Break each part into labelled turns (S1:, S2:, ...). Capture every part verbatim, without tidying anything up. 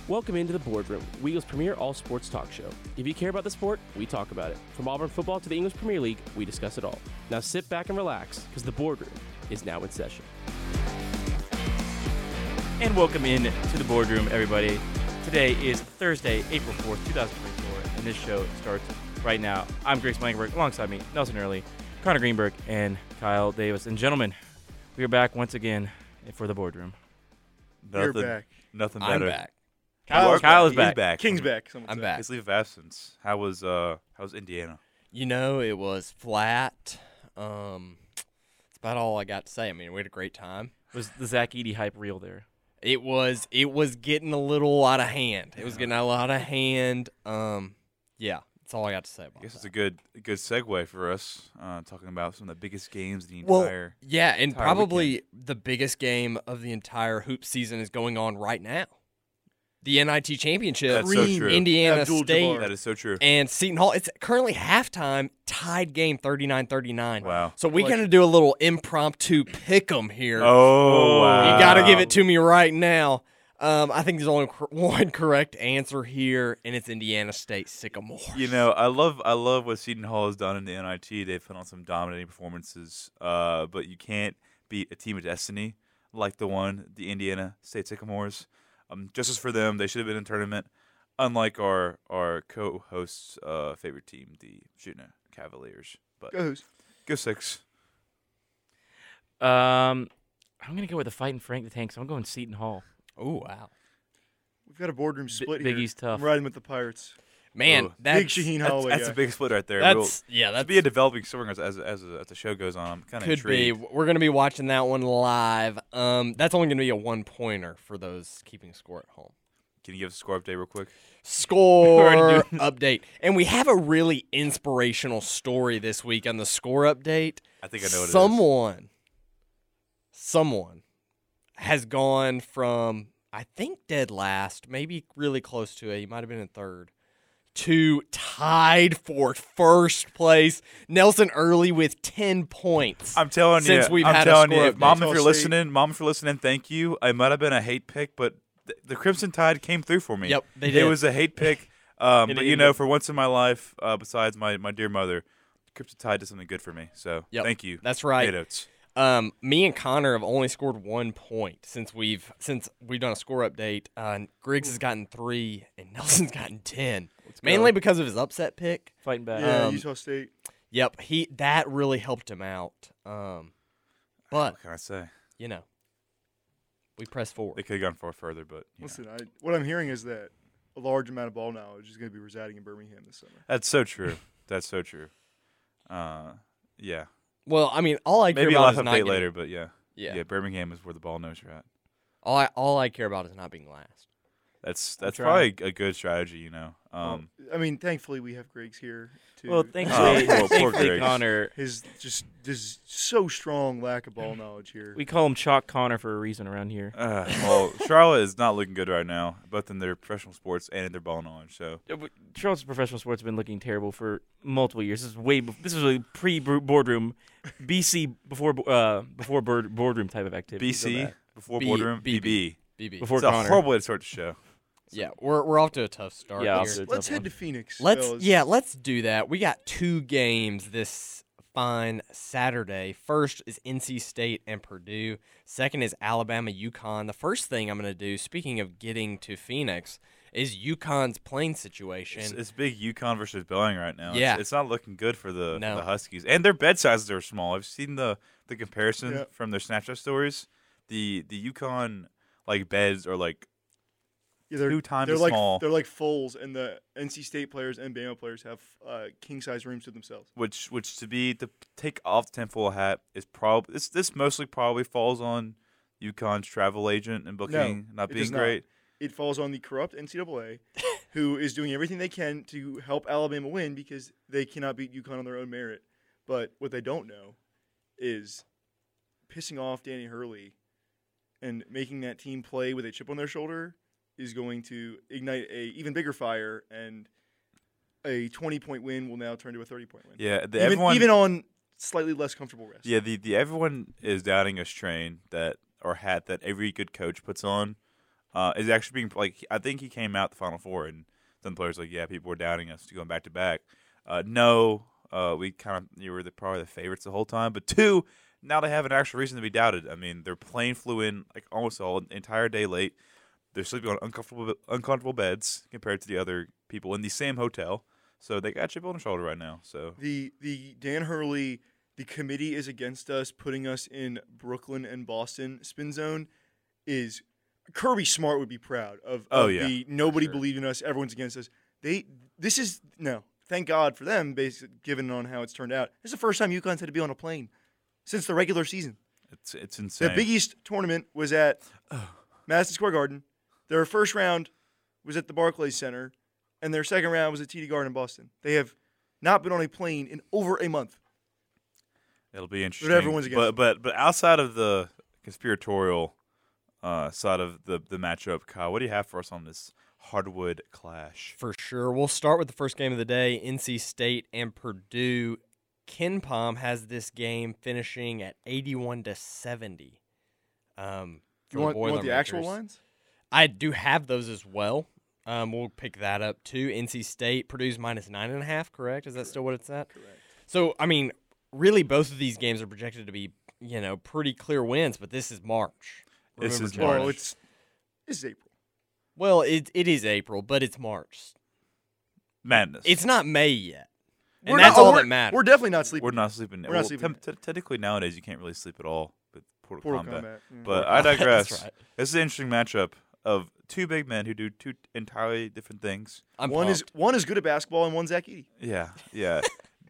S1: Welcome into the Boardroom, Eagles' premier all-sports talk show. If you care about the sport, we talk about it. From Auburn football to the English Premier League, we discuss it all. Now sit back and relax, because the Boardroom is now in session.
S2: And welcome in to the Boardroom, everybody. Today is Thursday, April fourth, twenty twenty-four, and this show starts right now. I'm Grace Blankenberg, alongside me, Nelson Early, Connor Greenberg, and Kyle Davis. And gentlemen, we are back once again for the Boardroom.
S3: You're back.
S4: Nothing
S3: I'm
S4: better.
S3: back.
S2: Kyle, Kyle is
S4: He's
S2: back.
S4: back.
S3: King's back.
S4: I'm
S3: say.
S4: back. His leave of absence. How was uh how was Indiana?
S5: You know, it was flat. Um, that's about all I got to say. I mean, we had a great time.
S2: Was the Zach Edey hype real there?
S5: It was it was getting a little out of hand. It was getting a lot of hand. Um, yeah, that's all I got to say about
S4: I guess it's
S5: that.
S4: a good a good segue for us uh, talking about some of the biggest games in the
S5: Well,
S4: entire.
S5: yeah, and
S4: entire
S5: probably
S4: weekend.
S5: the biggest game of the entire hoop season is going on right now. The N I T Championship.
S4: That's so true.
S5: Indiana
S3: Abdul-Jabbar.
S5: State
S4: That is so true.
S5: and Seton Hall. It's currently halftime, tied game thirty-nine thirty-nine.
S4: Wow.
S5: So we
S3: Like-
S5: got to do a little impromptu pick 'em here.
S4: Oh, wow.
S5: You got to give it to me right now. Um, I think there's only cor- one correct answer here, and it's Indiana State Sycamore.
S4: You know, I love I love what Seton Hall has done in the N I T. They've put on some dominating performances, uh, but you can't beat a team of destiny like the one, the Indiana State Sycamores. Um, justice for them. They should have been in tournament, unlike our our co-host's uh, favorite team, the Shooting Cavaliers. But
S3: Goes.
S4: go six.
S2: Um, I'm going to go with the Fighting Frank the Tank, so I'm going Seton Hall.
S5: Oh, wow.
S3: We've got a boardroom split
S2: Big
S3: here.
S2: East tough.
S3: I'm riding with the Pirates.
S5: Man,
S4: Ooh.
S5: that's,
S3: Big Shaheen
S4: That's,
S3: Holloway.
S4: that's
S3: guy.
S4: a big split right there.
S5: that's
S4: Real,
S5: yeah, that's
S4: That'd be a developing story as as as, as the show goes on. I'm kind of
S5: could be.
S4: intrigued.
S5: We're going to be watching that one live. Um, that's only going to be a one-pointer for those keeping score at home.
S4: Can you give us a score update real quick?
S5: Score update. And we have a really inspirational story this week on the score update.
S4: I think I know what it is.
S5: someone, someone has gone from, I think, dead last, maybe really close to it. He might have been in third, to tied for first place. Nelson Early with ten points.
S4: I'm telling
S5: Since
S4: you,
S5: we've
S4: I'm
S5: had a
S4: telling you,
S5: score
S4: if mom,
S5: update.
S4: if you're listening, mom, if you're listening, thank you. I might have been a hate pick, but th- the Crimson Tide came through for me.
S5: Yep, they
S4: It
S5: did.
S4: was a hate pick, um,
S2: And
S4: but
S2: it
S4: you
S2: ended
S4: know,
S2: up-
S4: for once in my life, uh, besides my, my dear mother, Crimson Tide did something good for me. So
S5: Yep,
S4: thank you.
S5: that's right.
S4: Hey, Notes.
S5: Um, me and Connor have only scored one point since we've since we've done a score update. Uh, Griggs has gotten three, and Nelson's gotten ten. Mainly because of his upset pick.
S2: Fighting back.
S3: Yeah,
S5: Um,
S3: Utah State.
S5: Yep, he that really helped him out. Um, but
S4: What can I say?
S5: you know, we press forward.
S4: They could have gone far further, but you know.
S3: Listen, I, what I'm hearing is that a large amount of ball knowledge is going to be residing in Birmingham this summer.
S4: That's so true. That's so true. Uh, yeah.
S5: Well, I mean, all I care
S4: Maybe a
S5: about
S4: last
S5: is not
S4: update
S5: getting,
S4: later, but yeah.
S5: Yeah.
S4: Yeah, Birmingham is where the ball knows you're at.
S5: All I all I care about is not being last.
S4: That's that's
S2: trying.
S4: probably a good strategy, you know. Um,
S3: I mean, thankfully we have Griggs here too.
S2: Well, thankfully,
S4: Oh, poor- poor
S2: thankfully
S4: Griggs.
S2: Connor,
S3: his just this so strong lack of ball knowledge here.
S2: we call him Chalk Connor for a reason around here.
S4: Uh, well, Charlotte is not looking good right now, both in their professional sports and in their ball knowledge. So
S2: Uh, but Charles's professional sports have been looking terrible for multiple years. This is way. bef- This was a pre-boardroom, B C before uh, before board, boardroom type of activity.
S4: B
S2: Go
S4: C
S2: back.
S4: before
S5: B-
S4: boardroom,
S5: B B.
S4: B B.
S5: B B.
S2: Before
S4: It's a
S2: Connor.
S4: horrible way to start the show.
S5: Yeah, we're we're off to a tough start.
S2: Yeah,
S5: here.
S2: off to a
S3: Let's
S2: tough
S3: head
S2: one.
S3: to Phoenix.
S5: Let's
S3: fellas.
S5: yeah, let's do that. We got two games this fine Saturday. First is N C State and Purdue. Second is Alabama UConn. The first thing I'm going to do, speaking of getting to Phoenix, is UConn's playing situation.
S4: It's, it's big UConn versus Belling right now.
S5: Yeah.
S4: It's, it's not looking good for the,
S5: No.
S4: the Huskies, and their bed sizes are small. I've seen the the comparison
S3: Yeah.
S4: from their Snapchat stories. The the UConn like beds are like
S3: Yeah, they're,
S4: two times
S3: they're
S4: as
S3: like
S4: small.
S3: they're like fulls, and the N C State players and Bama players have uh, king size rooms to themselves.
S4: which which to be to take off the tinfoil hat is probably this this mostly probably falls on UConn's travel agent and booking not
S3: it
S4: being
S3: does not.
S4: great.
S3: It falls on the corrupt N C double A, who is doing everything they can to help Alabama win because they cannot beat UConn on their own merit. But what they don't know is pissing off Danny Hurley and making that team play with a chip on their shoulder is going to ignite a even bigger fire, and a twenty-point win will now turn to a thirty-point win.
S4: Yeah, the,
S3: even,
S4: everyone
S3: even on slightly less comfortable rest.
S4: yeah the, the everyone is doubting a strain that or hat that every good coach puts on. uh, is actually being like. I think he came out the Final Four, and some players were like, yeah, people were doubting us to going back to back. Uh, no, uh, we kind of you were the, probably the favorites the whole time. But two, now they have an actual reason to be doubted. I mean, their plane flew in like almost all entire day late. They're sleeping on uncomfortable uncomfortable beds compared to the other people in the same hotel. So they got a chip on their shoulder right now. So
S3: The the Dan Hurley, the committee is against us, putting us in Brooklyn and Boston spin zone. Is Kirby Smart would be proud of, of
S4: Oh, yeah,
S3: the nobody
S4: sure.
S3: believed in us, everyone's against us. They this is no, thank God for them, basically given on how it's turned out. This is the first time UConn's had to be on a plane since the regular season.
S4: it's it's insane.
S3: The Big East tournament was at Madison Square Garden. Their first round was at the Barclays Center, and their second round was at T D Garden in Boston. They have not been on a plane in over a month.
S4: It'll be interesting.
S3: everyone's against
S4: but
S3: them.
S4: but but outside of the conspiratorial uh, side of the the matchup, Kyle, what do you have for us on this hardwood clash?
S5: For sure. We'll start with the first game of the day, N C State and Purdue. Ken Pom has this game finishing at eighty-one to seventy. Um, for
S3: You want, you want the
S5: Boilermakers.
S3: actual lines?
S5: I do have those as well. Um, we'll pick that up too. N C State, Purdue's minus nine and a half. Correct? Is that still what it's at?
S3: Correct.
S5: So, I mean, really, both of these games are projected to be, you know, pretty clear wins. But this is March.
S4: This
S5: Remember,
S4: is
S5: Josh.
S4: March.
S3: Well, it's it's April.
S5: Well, it it is April, but it's March.
S4: Madness.
S5: It's not May yet, and
S3: We're
S5: that's
S3: not- oh,
S5: all
S3: we're-
S5: that matters.
S3: We're definitely not sleeping.
S4: We're not sleeping.
S3: We're not
S4: well,
S3: sleeping
S4: tem- te- technically nowadays you can't really sleep at all with Portal,
S3: Portal
S4: Combat.
S3: Combat. yeah.
S4: But I
S5: That's
S4: digress.
S5: right.
S4: This is an interesting matchup of two big men who do two entirely different things.
S5: I'm
S3: one is
S5: pumped.
S3: one is good at basketball and one's Zach Edey.
S4: Yeah, yeah.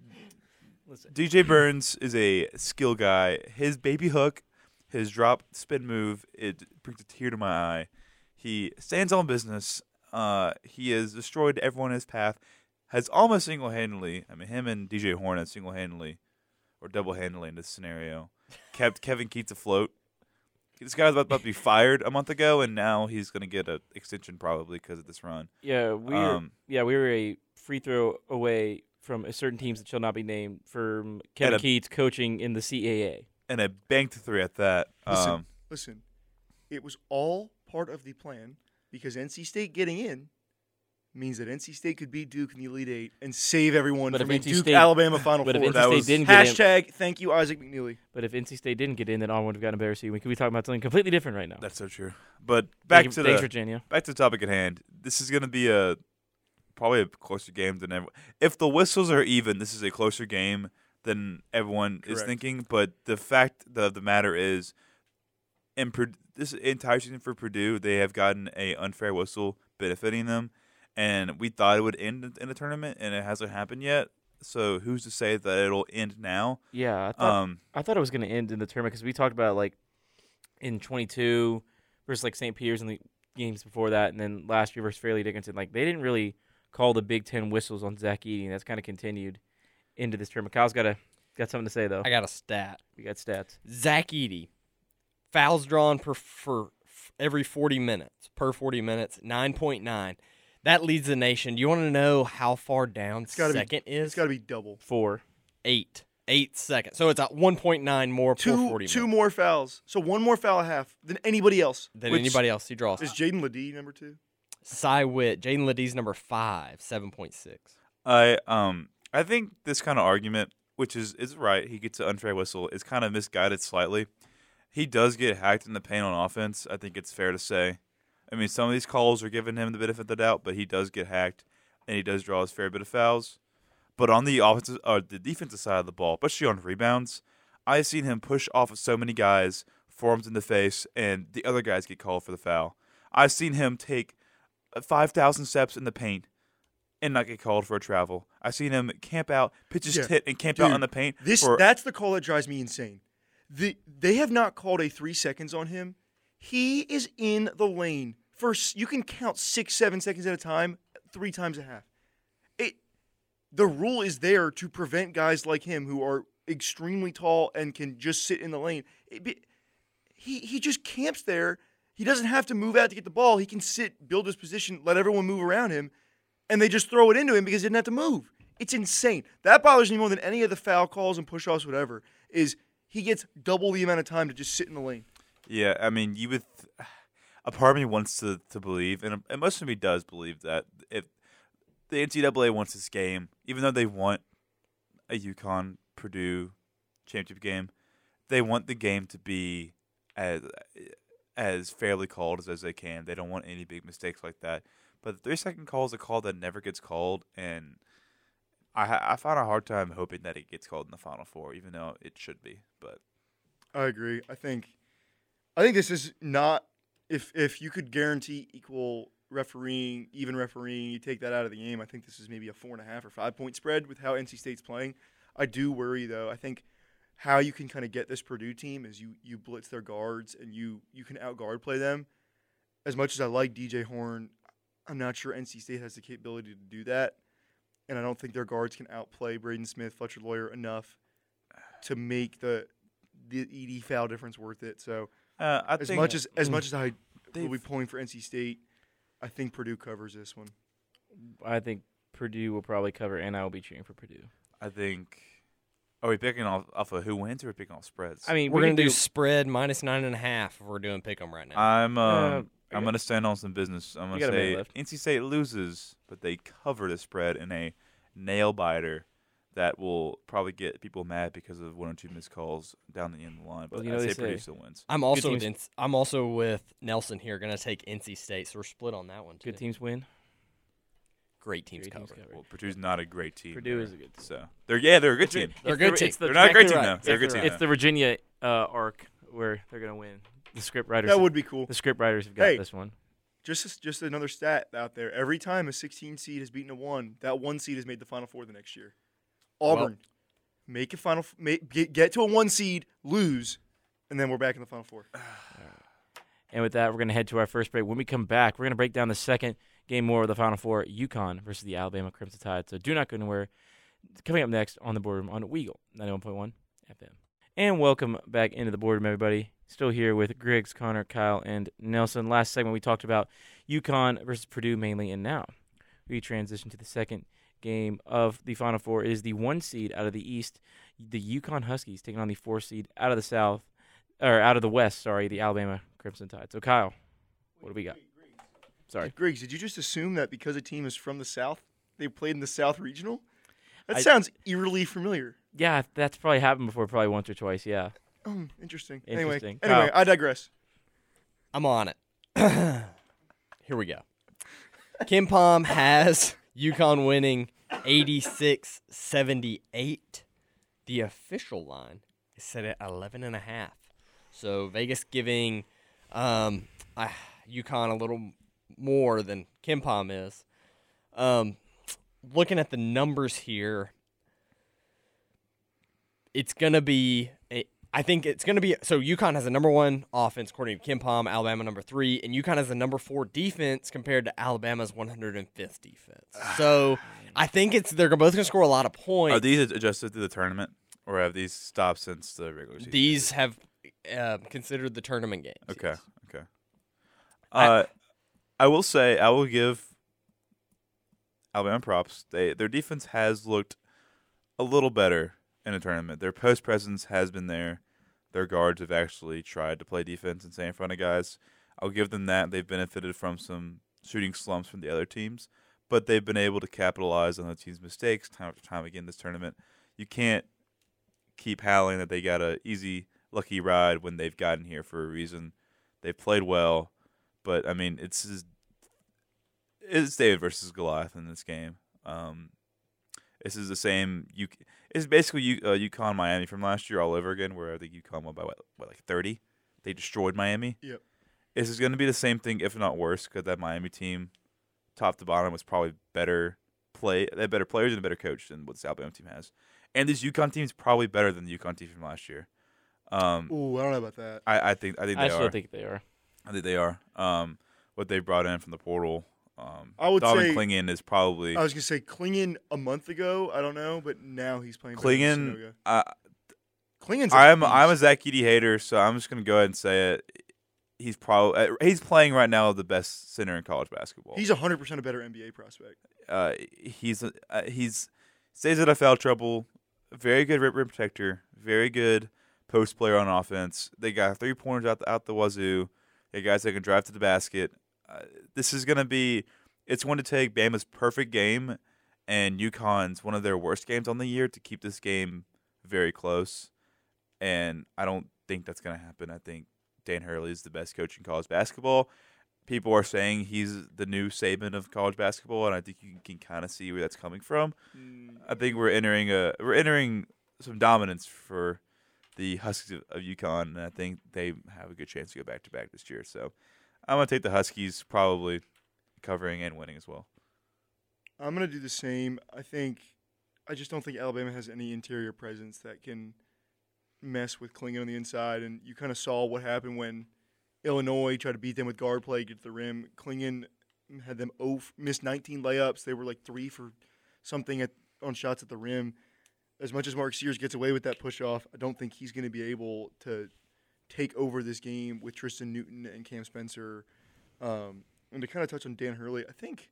S5: Listen.
S4: D J Burns is a skill guy. His baby hook, his drop spin move, it brings a tear to my eye. He stands on business. Uh, he has destroyed everyone in his path. Has almost single-handedly, I mean, him and D J Horn has single-handedly, or double-handedly in this scenario, kept Kevin Keats afloat. This guy was about, about to be fired a month ago, and now he's going to get an extension probably because of this run.
S1: Yeah, we were,
S4: Um,
S1: yeah we were a free throw away from a certain teams that shall not be named from Kevin
S4: And a-
S1: Keats coaching in the C A A.
S4: And a banked three at that.
S3: Listen,
S4: Um,
S3: listen, it was all part of the plan because N C State getting in means that N C State could beat Duke in the Elite Eight and save everyone
S1: But
S3: from
S1: if
S3: a
S1: N C
S3: Duke
S1: State-
S3: Alabama Final
S1: But if
S3: Four.
S1: N C
S4: That
S1: State
S4: was-
S1: didn't get in,
S3: Hashtag thank you Isaac McNeely.
S1: but if N C State didn't get in, then Auburn would have gotten a better seed. We could be talking about something completely different right now.
S4: that's so true. But back
S1: Thank
S4: to
S1: you,
S4: the
S1: thanks, Virginia.
S4: back to the topic at hand. This is going to be a probably a closer game than ever. If the whistles are even, this is a closer game than everyone is
S3: Correct.
S4: thinking. But the fact of the matter is, in Pur- this entire season for Purdue, they have gotten a unfair whistle benefiting them, and we thought it would end in the tournament, and it hasn't happened yet. So who's to say that it'll end now?
S1: Yeah, I thought
S4: Um,
S1: I thought it was going to end in the tournament because we talked about like in twenty-two versus like Saint Peter's in the games before that, and then last year versus Fairleigh Dickinson. Like they didn't really call the Big Ten whistles on Zach Edey, and that's kind of continued into this tournament. Kyle's got a got something to say though.
S5: I got a stat.
S1: We got stats.
S5: Zach Edey, fouls drawn per for f- every forty minutes, per forty minutes, nine point nine. That leads the nation. Do you want to know how far down
S3: gotta be-
S5: second is?
S3: It's got to be double.
S1: Four.
S5: Eight. Eight seconds. So it's at one point nine more per
S3: Two
S5: forty
S3: two
S5: minutes
S3: more fouls. So one more foul a half than anybody else.
S5: than
S3: Which-
S5: anybody else he draws.
S3: Is Jaden Ledee number two?
S5: Cy Witt, Jaden Ledee's number five, seven point six.
S4: I um I think this kind of argument, which is is right, he gets an unfair whistle, is kind of misguided slightly. He does get hacked in the paint on offense. I think it's fair to say. I mean, some of these calls are giving him the benefit of the doubt, but he does get hacked, and he does draw his fair bit of fouls. But on the offensive or the defensive side of the ball, especially on rebounds, I've seen him push off of so many guys, forearms in the face, and the other guys get called for the foul. I've seen him take five thousand steps in the paint and not get called for a travel. I've seen him camp out, pitch his
S3: Yeah.
S4: tit, and camp
S3: Dude,
S4: out in the paint.
S3: This
S4: for,
S3: that's the call that drives me insane. The they have not called a three seconds on him. He is in the lane for s- you can count six, seven seconds at a time, three times a half. It the rule is there to prevent guys like him who are extremely tall and can just sit in the lane. It be, he he just camps there. He doesn't have to move out to get the ball. He can sit, build his position, let everyone move around him, and they just throw it into him because he didn't have to move. It's insane. That bothers me more than any of the foul calls and push-offs, whatever, is he gets double the amount of time to just sit in the lane.
S4: yeah, I mean, you would. Th- a part of me wants to, to believe, and, and most of me does believe that if the N C double A wants this game, even though they want a UConn Purdue championship game, they want the game to be as as fairly called as, as they can. They don't want any big mistakes like that. But the three-second call is a call that never gets called, and I ha- I found a hard time hoping that it gets called in the Final Four, even though it should be. But
S3: I agree. I think I think this is not if if you could guarantee equal refereeing, even refereeing, you take that out of the game. I think this is maybe a four and a half or five point spread with how N C State's playing. I do worry though. I think how you can kind of get this Purdue team is you you blitz their guards and you you can out guard play them. As much as I like D J Horn, I'm not sure N C State has the capability to do that, and I don't think their guards can outplay Braden Smith, Fletcher Lawyer enough to make the the E D foul difference worth it. So
S4: uh, I
S3: as
S4: think
S3: much as as much as I will
S4: they've-
S3: be pulling for N C State, I think Purdue covers this one.
S1: I think Purdue will probably cover, and I will be cheering for Purdue.
S4: I think. Are we picking off, off of who wins, or are we picking off spreads?
S1: I mean,
S5: We're
S1: we
S5: gonna
S1: can
S5: do spread minus nine and a half if we're doing pick 'em right now.
S4: I'm um,
S1: Uh,
S4: I'm
S1: okay.
S4: gonna stand on some business. I'm
S1: You
S4: gonna
S1: got a minute
S4: say
S1: left.
S4: N C State loses, but they cover the spread in a nail biter that will probably get people mad because of one or two missed calls down the end of the line. But
S1: Well, you know
S4: I
S1: they
S4: say Purdue
S1: say-
S4: still wins.
S5: I'm also with
S1: teams-
S5: N- I'm also with Nelson here. Gonna take N C State, so we're split on that one too.
S1: Good teams win.
S5: Great teams
S1: Great teams
S5: cover.
S1: cover.
S4: Well, Purdue's not a great team.
S1: Purdue
S4: They're-
S1: is a good team.
S4: So they're yeah, they're a good team.
S5: They're a
S1: It's
S5: good
S1: the-
S5: team.
S1: it's the-
S4: They're not a great
S5: exactly
S4: team
S5: right.
S4: though. They're a good
S5: Exactly
S4: team.
S5: right.
S1: It's the Virginia uh, arc where they're gonna win. The script writers.
S3: That
S1: have-
S3: would be cool.
S1: The script writers have got
S3: Hey.
S1: this one.
S3: Just just another stat out there. Every time a sixteen seed has beaten a one, that one seed has made the Final Four the next year. Auburn, make a final, f- make, get, get to a one seed, lose, and then we're back in the Final Four.
S1: And with that, we're going to head to our first break. When we come back, we're going to break down the second game more of the Final Four, UConn versus the Alabama Crimson Tide. So do not go anywhere. Coming up next on the boardroom on Weagle ninety-one point one F M. And welcome back into the boardroom, everybody. Still here with Griggs, Connor, Kyle, and Nelson. Last segment, we talked about UConn versus Purdue mainly, and now we transition to the second game of the Final Four. It is the one seed out of the East, the UConn Huskies, taking on the four seed out of the South, or out of the West, sorry, the Alabama Crimson Tide. So, Kyle, what do we got? Sorry.
S3: Griggs, did you just assume that because a team is from the South, they played in the South Regional? That
S1: I-
S3: sounds eerily familiar.
S1: Yeah, that's probably happened before, probably once or twice, yeah.
S3: Oh, interesting.
S1: Interesting.
S3: Anyway, anyway,
S1: Kyle.
S3: I digress.
S5: I'm on it. Here we go. Kim Pom has UConn winning eighty-six seventy-eight. The official line is set at eleven and a half. So Vegas giving um, uh, UConn a little more than Kim Pom is. Um, looking at the numbers here, it's going to be a, I think it's going to be so UConn has a number one offense according to Kim Pom, Alabama number three, and UConn has a number four defense compared to Alabama's one hundred fifth defense. So I think it's they're both going to score a lot of points.
S4: Are these adjusted to the tournament, or have these stopped since the regular season?
S5: These have uh, considered the tournament games.
S4: Okay.
S5: yes.
S4: Okay. Uh, I will say I will give Alabama props. They their defense has looked a little better in a tournament. Their post presence has been there. Their guards have actually tried to play defense and stay in front of guys. I'll give them that. They've benefited from some shooting slumps from the other teams, but they've been able to capitalize on the team's mistakes time after time again this tournament. You can't keep howling that they got a easy, lucky ride when they've gotten here for a reason. They've played well, but I mean, it's it's David versus Goliath in this game. Um, this is the same. You, it's basically U, uh, UConn Miami from last year all over again, where I think UConn won by what, what like thirty. They destroyed Miami.
S3: Yep.
S4: This is going to be the same thing, if not worse, because that Miami team, top to bottom, was probably better play. They had better players and a better coach than what this Alabama team has. And this UConn team is probably better than the UConn team from last year. Um,
S3: Ooh, I don't know about that.
S4: I, I think I think they
S1: I
S4: are.
S1: still think they are.
S4: I think they are. Um, what they brought in from the portal. Um,
S3: I would
S4: Dalvin
S3: say-
S4: Klingon is probably
S3: I was gonna say Klingon a month ago. I don't know, but now he's playing. better than
S4: Klingon.
S3: Sanogo.
S4: Uh,
S3: Klingon's. a
S4: I'm
S3: beast.
S4: I'm a Zach Edey hater, so I'm just gonna go ahead and say it. He's probably uh, he's playing right now the best center in college basketball.
S3: He's a hundred percent a better N B A prospect.
S4: uh, he's uh, he's stays out of foul trouble. Very good rim protector. Very good post player on offense. They got three pointers out the, out the wazoo. They got guys that can drive to the basket. Uh, this is going to be – it's going to take Bama's perfect game and UConn's one of their worst games on the year to keep this game very close. And I don't think that's going to happen. I think Dan Hurley is the best coach in college basketball. People are saying he's the new Saban of college basketball, and I think you can kind of see where that's coming from.
S3: Mm,
S4: I think we're entering a we're entering some dominance for the Huskies of, of UConn, and I think they have a good chance to go back to back this year. So I'm gonna take the Huskies, probably covering and winning as well.
S3: I'm gonna do the same. I think I just don't think Alabama has any interior presence that can mess with Klingon on the inside, and you kind of saw what happened when Illinois tried to beat them with guard play, get to the rim. Klingon had them oh, missed nineteen layups. They were like three for something at on shots at the rim. As much as Mark Sears gets away with that push off, I don't think he's going to be able to take over this game with Tristan Newton and Cam Spencer. Um, and to kind of touch on Dan Hurley, I think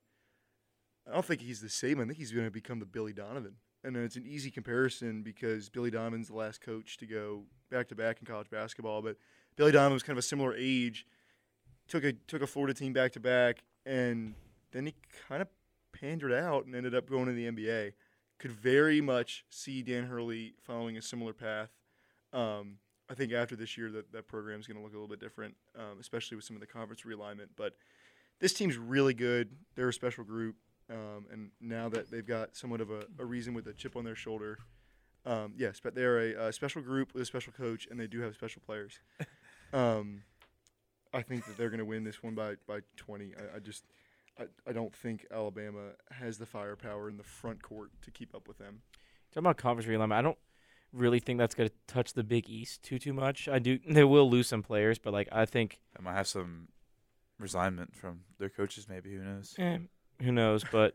S3: I don't think he's the same. I think he's going to become the Billy Donovan. And it's an easy comparison because Billy Donovan's the last coach to go back to back in college basketball, but Billy Donovan was kind of a similar age, took a took a Florida team back to back, and then he kind of pandered out and ended up going to the N B A. Could very much see Dan Hurley following a similar path. Um, I think after this year that that program is going to look a little bit different, um, especially with some of the conference realignment. But this team's really good. They're a special group, um, and now that they've got somewhat of a, a reason with a chip on their shoulder, um, yes, but they're a, a special group with a special coach, and they do have special players. Um, I think that they're going to win this one by, by twenty. I, I just I, I don't think Alabama has the firepower in the front court to keep up with them.
S1: Talking about conference realignment, I don't really think that's going to touch the Big East too too much. I do. They will lose some players, but like I think
S4: They might have some resignment from their coaches. Maybe who knows?
S1: eh, who knows. But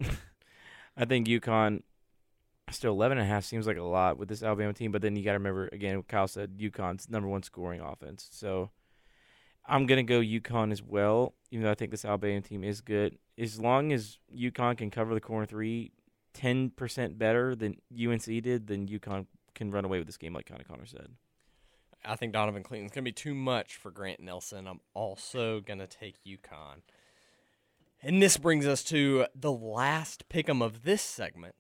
S1: I think UConn still eleven and a half seems like a lot with this Alabama team. But then you got to remember again, what Kyle said, UConn's number one scoring offense. So I'm gonna go UConn as well, even though I think this Alabama team is good. As long as UConn can cover the corner three ten percent better than U N C did, then UConn can run away with this game, like kind of Connor said.
S5: I think Donovan Clayton's going to be too much for Grant Nelson. I'm also going to take UConn. And this brings us to the last pick'em of this segment.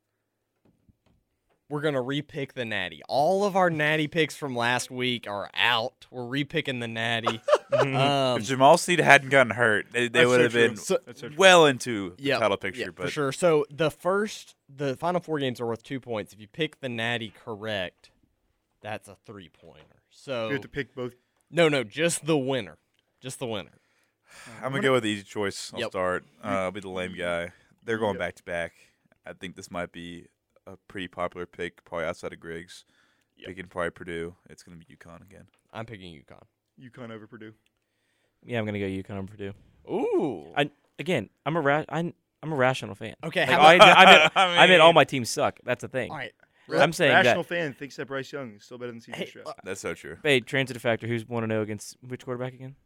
S5: We're going to repick the Natty. All of our Natty picks from last week are out. We're repicking the Natty. um,
S4: If Jamal Sneed hadn't gotten hurt, they, they
S3: That's
S4: would
S3: so
S4: have
S3: true.
S4: been
S5: So-
S3: That's so true.
S4: well into the
S5: Yep,
S4: title picture.
S5: yeah,
S4: but
S5: for sure. So the first, the final four games are worth two points. If you pick the Natty correct, that's a three-pointer. So
S3: You have to pick both.
S5: no, no, just the winner, just the winner.
S4: I'm gonna go with the easy choice. I'll
S5: Yep.
S4: start. Uh, I'll be the lame guy. They're going
S3: Yep.
S4: back to back. I think this might be a pretty popular pick, probably outside of Griggs.
S5: Yep.
S4: Picking probably Purdue. It's gonna be UConn again.
S5: I'm picking UConn.
S3: UConn over Purdue.
S1: Yeah, I'm gonna go UConn over Purdue.
S5: Ooh.
S1: I again, I'm a ra- I'm, I'm a rational fan.
S5: Okay,
S1: Like,
S5: how
S1: I,
S5: about-
S1: I meant
S4: I
S1: I meant all
S4: mean-
S1: my teams suck. That's the thing.
S5: All right.
S1: I'm saying
S3: Rational
S1: that.
S3: fan thinks that Bryce Young is still better than C J
S5: Hey,
S3: Stroud.
S5: uh,
S4: That's so true.
S1: Hey, transitive factor. Who's one to know against which quarterback again?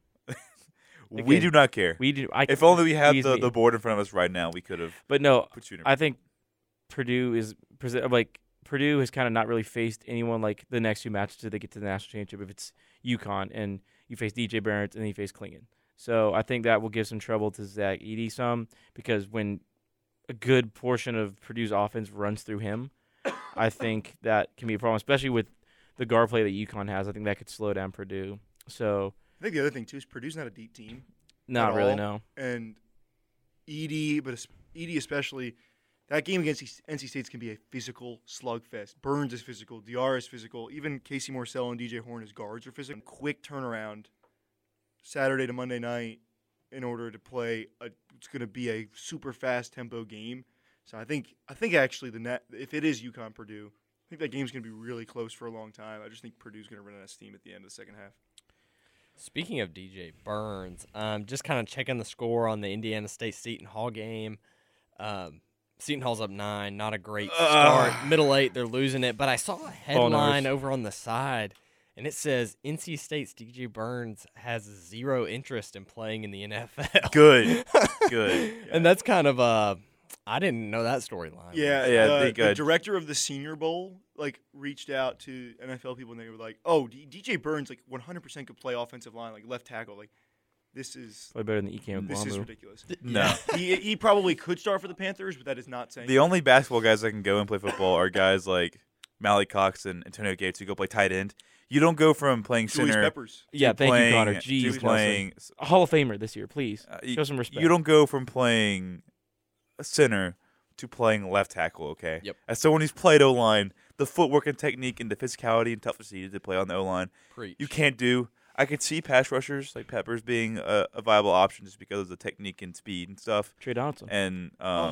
S4: We
S1: again,
S4: do not care.
S1: We do. I,
S4: If only we had
S1: please
S4: the,
S1: me.
S4: the board in front of us right now, we could have
S1: But no,
S4: put you in.
S1: I think Purdue is present like Purdue has kind of not really faced anyone like the next two matches till they get to the national championship. If it's UConn and you face D J Barrett and then you face Klingon, so I think that will give some trouble to Zach Edey some because when a good portion of Purdue's offense runs through him, I think that can be a problem, especially with the guard play that UConn has. I think that could slow down Purdue. So
S3: I think the other thing too is Purdue's not a deep team,
S1: not
S3: At
S1: really
S3: all?
S1: no.
S3: and Edey, but es- Edey especially, that game against N C State's can be a physical slugfest. Burns is physical, Diarra is physical, even Casey Morcell and D J Horn as guards are physical. Quick turnaround, Saturday to Monday night, in order to play a. It's going to be a super fast tempo game. So I think I think actually the net if it is UConn Purdue, I think that game's going to be really close for a long time. I just think Purdue's going to run out of steam at the end of the second half.
S5: Speaking of D J Burns, um, just kind of checking the score on the Indiana State Seton Hall game. Um, Seton Hall's up nine, not a great start. Middle eight, they're losing it. But I saw a headline over on the side, and it says N C State's D J Burns has zero interest in playing in the N F L.
S4: Good. Good.
S5: And that's kind of uh, I didn't know that storyline.
S3: Yeah,
S4: Yeah, I
S3: the,
S4: think,
S3: the
S4: uh,
S3: director of the Senior Bowl like reached out to N F L people and they were like, "Oh, D- DJ Burns like one hundred percent could play offensive line, like left tackle." Like this is
S1: Probably better than Ikem
S3: this is
S1: Okwamu.
S3: ridiculous.
S4: No.
S3: he he probably could start for the Panthers, but that is not saying
S4: The only basketball guys that can go and play football are guys like Malik Cox and Antonio Gates who go play tight end. You don't go from playing
S3: Julius
S4: center
S3: Peppers.
S1: Yeah,
S4: to
S1: thank
S4: playing,
S1: you, Connor.
S4: to
S1: Jeez, Nelson.
S4: playing.
S1: A Hall of Famer this year, please.
S4: Uh, you,
S1: Show some respect.
S4: you don't go from playing center to playing left tackle, okay?
S5: Yep.
S4: As someone who's played O-line, the footwork and technique and the physicality and toughness needed to play on the O-line,
S5: Preach.
S4: you can't do. I could see pass rushers like Peppers being a, a viable option just because of the technique and speed and stuff.
S1: Trey Donaldson.
S4: And
S1: Oh.
S4: um,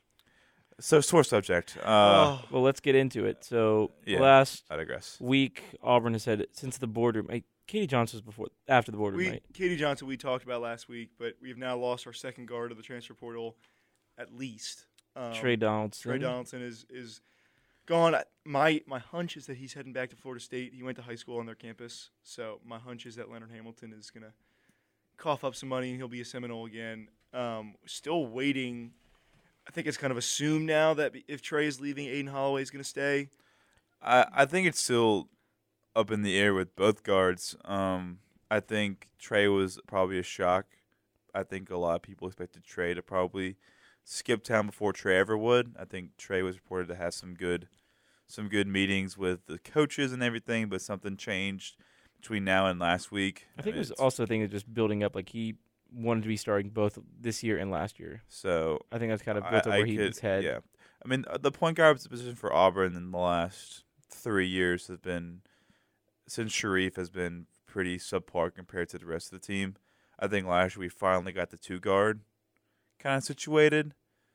S4: so sore subject. Uh,
S1: Well, let's get into it. So
S4: Yeah.
S1: last
S4: I digress.
S1: week, Auburn has said since the boardroom. Hey, Katie Johnson was before, after the boardroom,
S3: We
S1: right?
S3: Katie Johnson we talked about last week, but we've now lost our second guard of the transfer portal, at least. Um,
S1: Trey Donaldson.
S3: Trey Donaldson is is gone. I- My my hunch is that he's heading back to Florida State. He went to high school on their campus, so my hunch is that Leonard Hamilton is gonna cough up some money and he'll be a Seminole again. Um, still waiting. I think it's kind of assumed now that if Trey is leaving, Aiden Holloway is gonna stay.
S4: I, I think it's still up in the air with both guards. Um, I think Trey was probably a shock. I think a lot of people expected Trey to probably skip town before Trey ever would. I think Trey was reported to have some good some good meetings with the coaches and everything, but something changed between now and last week.
S1: I think it was
S4: It's-
S1: also a thing of just building up. Like he wanted to be starting both this year and last year.
S4: so
S1: I think that's kind of built
S4: I,
S1: up
S4: I
S1: where he
S4: could-
S1: his head.
S4: Yeah, I mean uh, the point guard position for Auburn in the last three years has been since Sharif has been pretty subpar compared to the rest of the team. I think last year we finally got the two guard kind of situated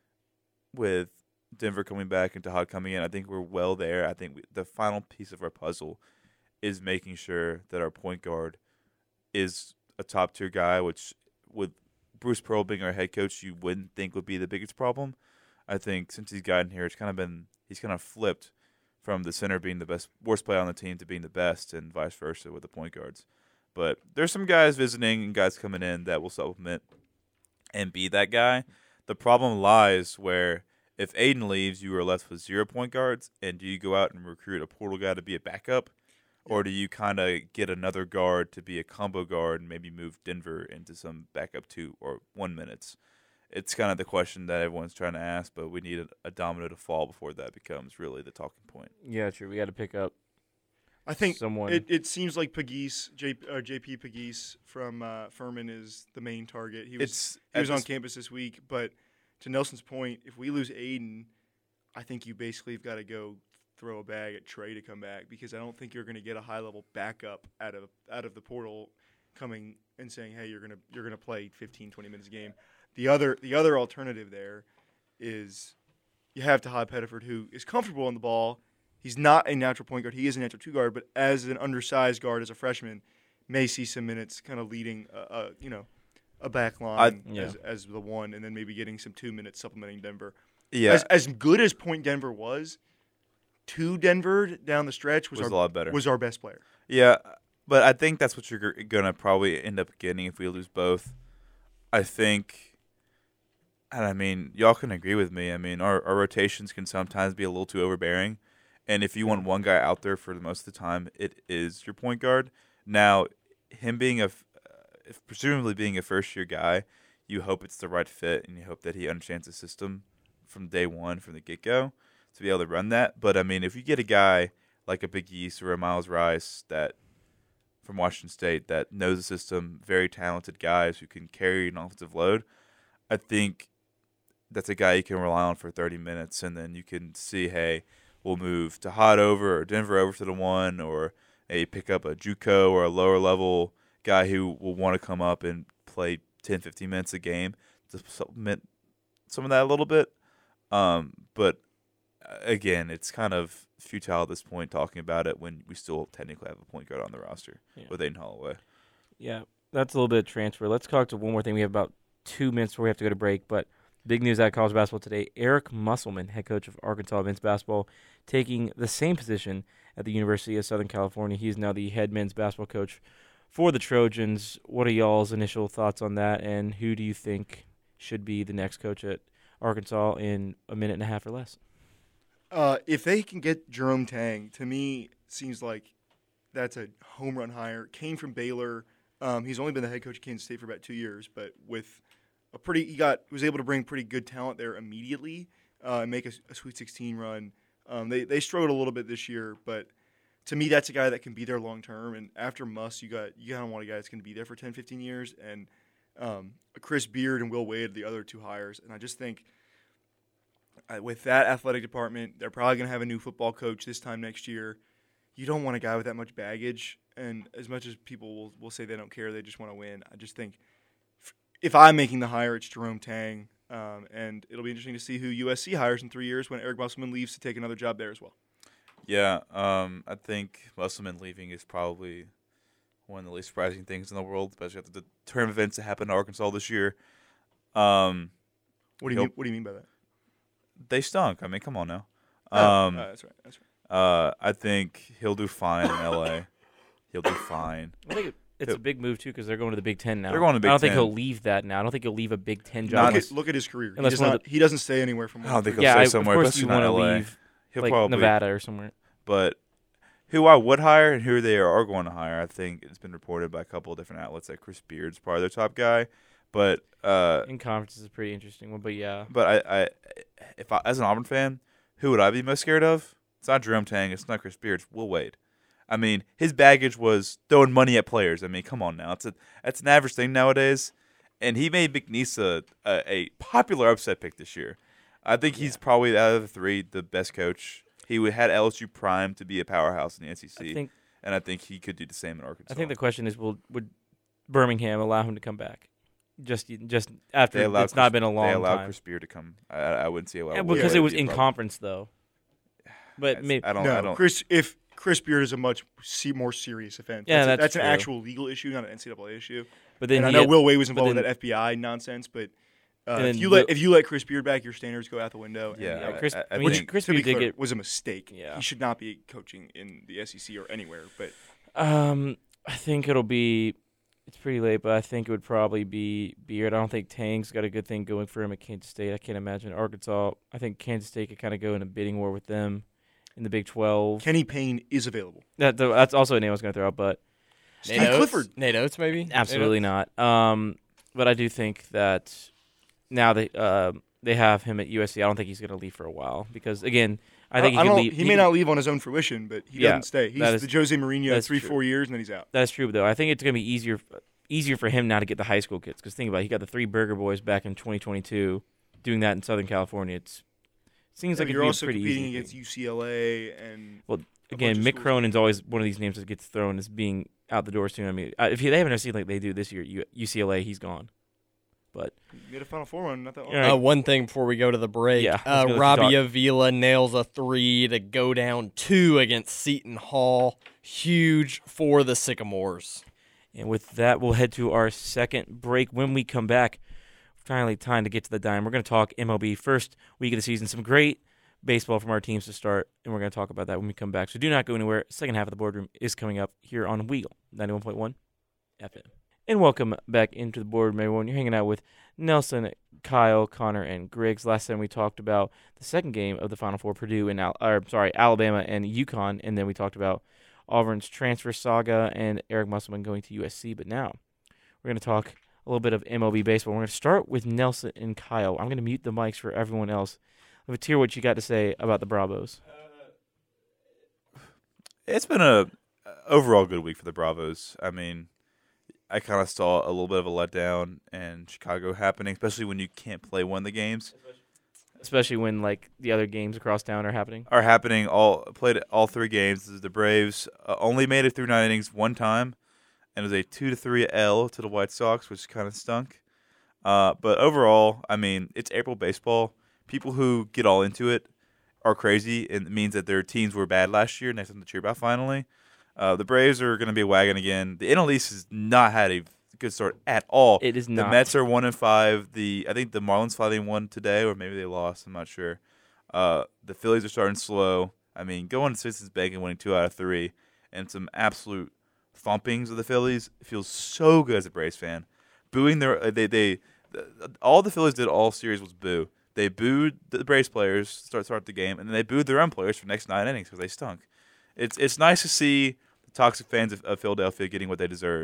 S4: with Denver coming back and Tahad coming in. I think we're well there. I think we, the final piece of our puzzle is making sure that our point guard is a top tier guy, which with Bruce Pearl being our head coach, you wouldn't think would be the biggest problem. I think since he's gotten here, it's kind of been he's kind of flipped from the center being the best, worst player on the team to being the best, and vice versa with the point guards. But there's some guys visiting and guys coming in that will supplement and be that guy. The problem lies where if Aiden leaves, you are left with zero point guards, and do you go out and recruit a portal guy to be a backup, or do you kind of get another guard to be a combo guard and maybe move Denver into some backup two or one minutes? It's kind of the question that everyone's trying to ask, but we need a, a domino to fall before that becomes really the talking point.
S1: Yeah, true. We got to pick up
S3: I think
S1: someone.
S3: it, it seems like Pegues, J, uh, J P Pegues from uh, Furman is the main target. He was
S4: It's
S3: he was
S4: at
S3: on
S4: this-
S3: campus this week, but to Nelson's point, if we lose Aiden, I think you basically have got to go throw a bag at Trey to come back because I don't think you're going to get a high level backup out of out of the portal coming and saying, hey, you're gonna you're gonna play fifteen, twenty minutes a game. The other the other alternative there is you have Tahad Pettiford, who is comfortable on the ball. He's not a natural point guard. He is a natural two guard, but as an undersized guard, as a freshman, may see some minutes, kind of leading, a, a you know, a back line
S1: I- yeah.
S3: as as the one, and then maybe getting some two minutes supplementing Denver.
S4: Yeah,
S3: As as good as Point Denver was, to Denver down the stretch was,
S4: was
S3: our
S4: a lot better.
S3: was our best player.
S4: Yeah, but I think that's what you're g- gonna probably end up getting if we lose both. I think, and I mean, y'all can agree with me. I mean, our, our rotations can sometimes be a little too overbearing, and if you want one guy out there for the most of the time, it is your point guard. Now, him being a, f- uh, if presumably being a first year guy, you hope it's the right fit, and you hope that he understands the system from day one, from the get go, to be able to run that. But I mean, if you get a guy like a Big East or a Miles Rice that from Washington State that knows the system, very talented guys who can carry an offensive load, I think that's a guy you can rely on for thirty minutes, and then you can see, hey, we'll move Tahad over or Denver over to the one, or hey, pick up a JUCO or a lower level guy who will want to come up and play ten, fifteen minutes a game to supplement some of that a little bit. Um, but uh, again, it's kind of futile at this point talking about it when we still technically have a point guard on the roster
S1: Yeah.
S4: with Aiden Holloway.
S1: Yeah, that's a little bit of transfer. Let's talk to one more thing. We have about two minutes before we have to go to break, but big news at college basketball today. Eric Musselman, head coach of Arkansas men's basketball, taking the same position at the University of Southern California. He's now the head men's basketball coach for the Trojans. What are y'all's initial thoughts on that, and who do you think should be the next coach at Arkansas in a minute and a half or less?
S3: Uh, if they can get Jerome Tang, to me, seems like that's a home run hire. Came from Baylor, Um, he's only been the head coach of Kansas State for about two years, but with a pretty, he got was able to bring pretty good talent there immediately uh, and make a, a Sweet sixteen run. Um, they they struggled a little bit this year, but to me, that's a guy that can be there long term. And after Muss, you got you kind of want a guy that's going to be there for ten, fifteen years. And um, Chris Beard and Will Wade, the other two hires. And I just think uh, with that athletic department, they're probably going to have a new football coach this time next year. You don't want a guy with that much baggage. And as much as people will, will say they don't care, they just want to win. I just think f- if I'm making the hire, it's Jerome Tang. Um, and it'll be interesting to see who U S C hires in three years when Eric Musselman leaves to take another job there as well.
S4: Yeah, um, I think Musselman leaving is probably one of the least surprising things in the world, especially after the turn of events that happened in Arkansas this year. Um,
S3: What do you
S4: He'll-
S3: mean? What do you mean by that?
S4: they stunk. I mean, come on now.
S3: Oh,
S4: Um,
S3: uh, that's right. That's right.
S4: uh, I think he'll do fine in L A. He'll do fine.
S1: I think it- it's
S4: Who?
S1: a big move too because they're going to the Big Ten now.
S4: They're going to Big
S1: I don't think
S4: Ten.
S1: he'll leave that now. I don't think he'll leave a Big Ten
S4: Not
S1: job.
S3: Look
S1: unless-
S3: at, look at his career. He,
S1: unless
S3: does
S1: one of
S3: not, he doesn't stay anywhere from
S4: I don't think
S3: one.
S4: he'll
S1: yeah,
S4: stay
S1: I,
S4: somewhere,
S1: of course
S4: especially
S1: you
S4: not
S1: want to
S4: L A.
S1: leave
S4: He'll
S1: like
S4: probably,
S1: Nevada or somewhere.
S4: But who I would hire and who they are going to hire, I think it's been reported by a couple of different outlets that Chris Beard's probably their top guy. But uh,
S1: In conference is a pretty interesting one, but yeah,
S4: but I, I if I, as an Auburn fan, who would I be most scared of? It's not Jerome Tang. It's not Chris Beard. It's Will Wade. I mean, his baggage was throwing money at players. I mean, come on now. It's a that's an average thing nowadays. And he made McNeesa a, a popular upset pick this year. I think he's probably out of the three the best coach. He would had L S U primed to be a powerhouse in the S E C,
S1: I think
S4: and I think he could do the same in Arkansas.
S1: I think the question is, will would Birmingham allow him to come back? Just just after
S4: they allowed
S1: it's not
S4: Chris-
S1: been a long
S4: They allowed
S1: time.
S4: Chris Beard to come. I, I wouldn't see a lot.
S1: Yeah,
S4: of
S1: because
S3: Yeah,
S1: it was
S4: be a
S1: in
S4: problem.
S1: conference though. But
S4: That's-
S1: maybe
S4: I don't.
S3: No,
S4: I don't.
S3: Chris. If Chris Beard is a much se- more serious offense.
S1: Yeah,
S3: that's, a-
S1: that's
S3: that's an
S1: true.
S3: actual legal issue, not an N C double A issue.
S1: but then
S3: And I
S1: he
S3: know
S1: had-
S3: Will Wade was
S1: but
S3: involved with
S1: then-
S3: that F B I nonsense, but uh,
S1: And
S3: if
S1: then
S3: you let
S1: Will-
S3: if you let Chris Beard back, your standards go out the window. and,
S4: Yeah,
S3: uh,
S1: yeah, Chris.
S4: I-
S1: I,
S4: I
S1: mean,
S4: think-
S1: Chris
S3: to be
S1: Beard did
S3: clear,
S1: get.
S3: was a mistake.
S1: Yeah.
S3: He should not be coaching in the S E C or anywhere. But
S1: Um, I think it'll be. It's pretty late, but I think it would probably be Beard. I don't think Tang's got a good thing going for him at Kansas State. I can't imagine Arkansas. I think Kansas State could kind of go in a bidding war with them in the Big twelve.
S3: Kenny Payne is available.
S1: That that's also a name I was going to throw out, but
S3: Steve
S5: Nate Oates?
S3: Clifford.
S5: Nate Oates, maybe?
S1: absolutely not. Um, but I do think that now they uh, they have him at U S C. I don't think he's going to leave for a while because again, I think
S3: I
S1: he
S3: don't
S1: could
S3: know,
S1: leave.
S3: he may not leave on his own fruition, but he
S1: Yeah,
S3: doesn't stay. He's
S1: that is-
S3: the Jose Mourinho
S1: that's
S3: three,
S1: true.
S3: four years, and then he's out.
S1: That's true, though. I think it's going to be easier easier for him now to get the high school kids. Because think about it, he got the three Burger Boys back in twenty twenty-two, doing that in Southern California. It's seems
S3: Yeah,
S1: like
S3: you're
S1: it'd be
S3: also
S1: pretty
S3: competing
S1: easy.
S3: against U C L A and
S1: Well,
S3: a
S1: Again,
S3: bunch of
S1: Mick
S3: schools.
S1: Cronin's always one of these names that gets thrown as being out the door soon. I mean, uh, if they haven't seen like they do this year, U- UCLA, he's gone. But
S3: You had a Final Four run not that long.
S1: Yeah.
S5: Uh, one thing before we go to the break.
S1: Yeah, let's
S5: uh,
S1: go to
S5: Robbie
S1: Doc.
S5: Avila nails a three to go down two against Seton Hall. Huge for the Sycamores.
S1: And with that, we'll head to our second break. When we come back, finally time to get to the dime. We're going to talk M L B first week of the season. Some great baseball from our teams to start, and we're going to talk about that when we come back. So do not go anywhere. Second half of the boardroom is coming up here on Weagle ninety-one point one F M. And welcome back into the boardroom, everyone. You're hanging out with Nelson, Kyle, Connor, and Griggs. Last time we talked about the second game of the Final Four, Purdue and Al- or, sorry, Alabama and UConn, and then we talked about Auburn's transfer saga and Eric Musselman going to U S C. But now we're going to talk a little bit of M L B baseball. We're going to start with Nelson and Kyle. I'm going to mute the mics for everyone else. Let's hear what you got to say about the Bravos.
S4: It's been a uh, overall good week for the Bravos. I mean, I kind of saw a little bit of a letdown in Chicago happening, especially when you can't play one of the games.
S1: Especially when like the other games across town are happening.
S4: Are happening all played all three games. The Braves uh, only made it through nine innings one time, and it was a two to three L to the White Sox, which kind of stunk. Uh, but overall, I mean, it's April baseball. People who get all into it are crazy, and it means that their teams were bad last year, and they have something to cheer about finally. Uh, the Braves are going to be a wagon again. The N L East has not had a good start at all.
S1: It is
S4: The
S1: not.
S4: Mets are one and five. The I think the Marlins finally won today, or maybe they lost. I'm not sure. Uh, the Phillies are starting slow. I mean, going to Citizens Bank and winning two out of three, and some absolute thumpings of the Phillies. It feels so good as a Braves fan. Booing their uh, they they all the Phillies did all series was boo. They booed the Braves players start start the game, and then they booed their own players for the next nine innings because they stunk. It's it's nice to see the toxic fans of, of Philadelphia getting what they deserve.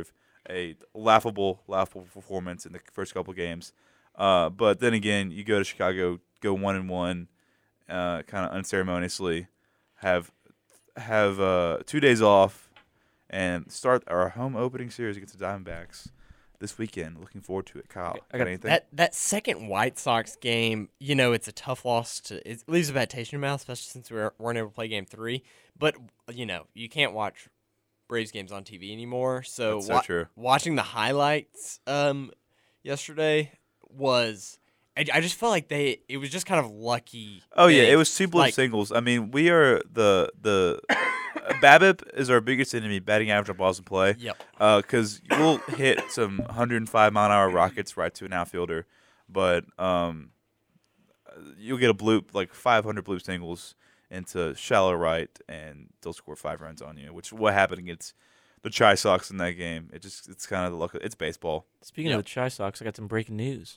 S4: a laughable, laughable performance in the first couple games. Uh, but then again, you go to Chicago, go one and one, uh, kind of unceremoniously, have have uh, two days off, and start our home opening series against the Diamondbacks this weekend. Looking forward to it. Kyle,
S1: I
S4: got
S1: got
S4: anything?
S5: That that second White Sox game, you know, it's a tough loss. To It leaves a bad taste in your mouth, especially since we weren't able to play Game Three. But you know, you can't watch Braves games on T V anymore. So,
S4: That's so
S5: wa-
S4: true.
S5: watching the highlights um, yesterday was, I, I just felt like they. It was just kind of lucky.
S4: Oh yeah,
S5: things.
S4: it was two blue
S5: Like,
S4: singles. I mean, we are the the BABIP is our biggest enemy, batting average on balls in play.
S5: Yep.
S4: Because we'll hit some one hundred five mile an hour rockets right to an outfielder, but um, you'll get a bloop like five hundred bloop singles into shallow right, and they'll score five runs on you. Which what happened against the Chi Sox in that game? It just it's kind of the luck. Of, it's baseball.
S1: Speaking
S5: Yep.
S1: of the Chi Sox, I got some breaking news.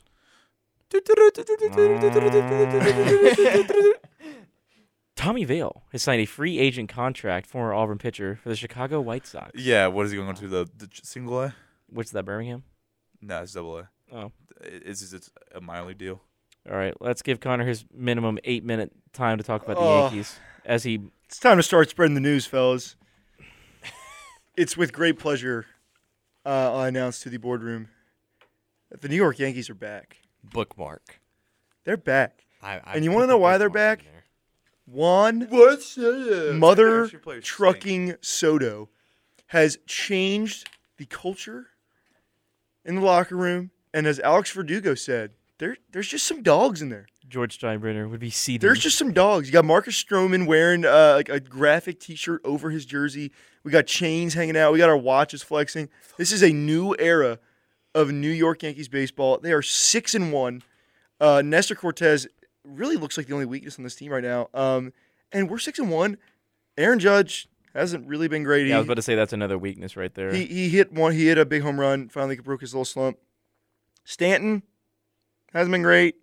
S1: Tommy Vale has signed a free agent contract, former Auburn pitcher, for the Chicago White Sox.
S4: Yeah, what is he going to the the single A?
S1: Which is that, Birmingham?
S4: No, it's double A.
S1: Oh.
S4: Is it a minor league deal?
S1: All right, let's give Connor his minimum eight-minute time to talk about the
S3: Oh.
S1: Yankees as he
S3: It's time to start spreading the news, fellas. It's with great pleasure uh, I announce to the boardroom that the New York Yankees are back.
S5: bookmark.
S3: They're back.
S5: I, I
S3: And you
S5: put
S3: wanna
S5: the
S3: know why they're
S5: bookmark in
S3: back?
S5: there.
S3: One
S4: What's
S3: Mother Trucking Soto has changed the culture in the locker room. And as Alex Verdugo said, there there's just some dogs in there.
S1: George Steinbrenner would be seething.
S3: There's just some dogs. You got Marcus Stroman wearing uh, like a graphic T-shirt over his jersey. We got chains hanging out. We got our watches flexing. This is a new era of New York Yankees baseball. They are six and one. Uh, Nestor Cortez really looks like the only weakness on this team right now. Um, and we're six and one. Aaron Judge hasn't really been great.
S1: Yeah, I was
S3: He-
S1: about to say that's another weakness right there.
S3: he he hit one. He hit a big home run. Finally broke his little slump. Stanton hasn't been great.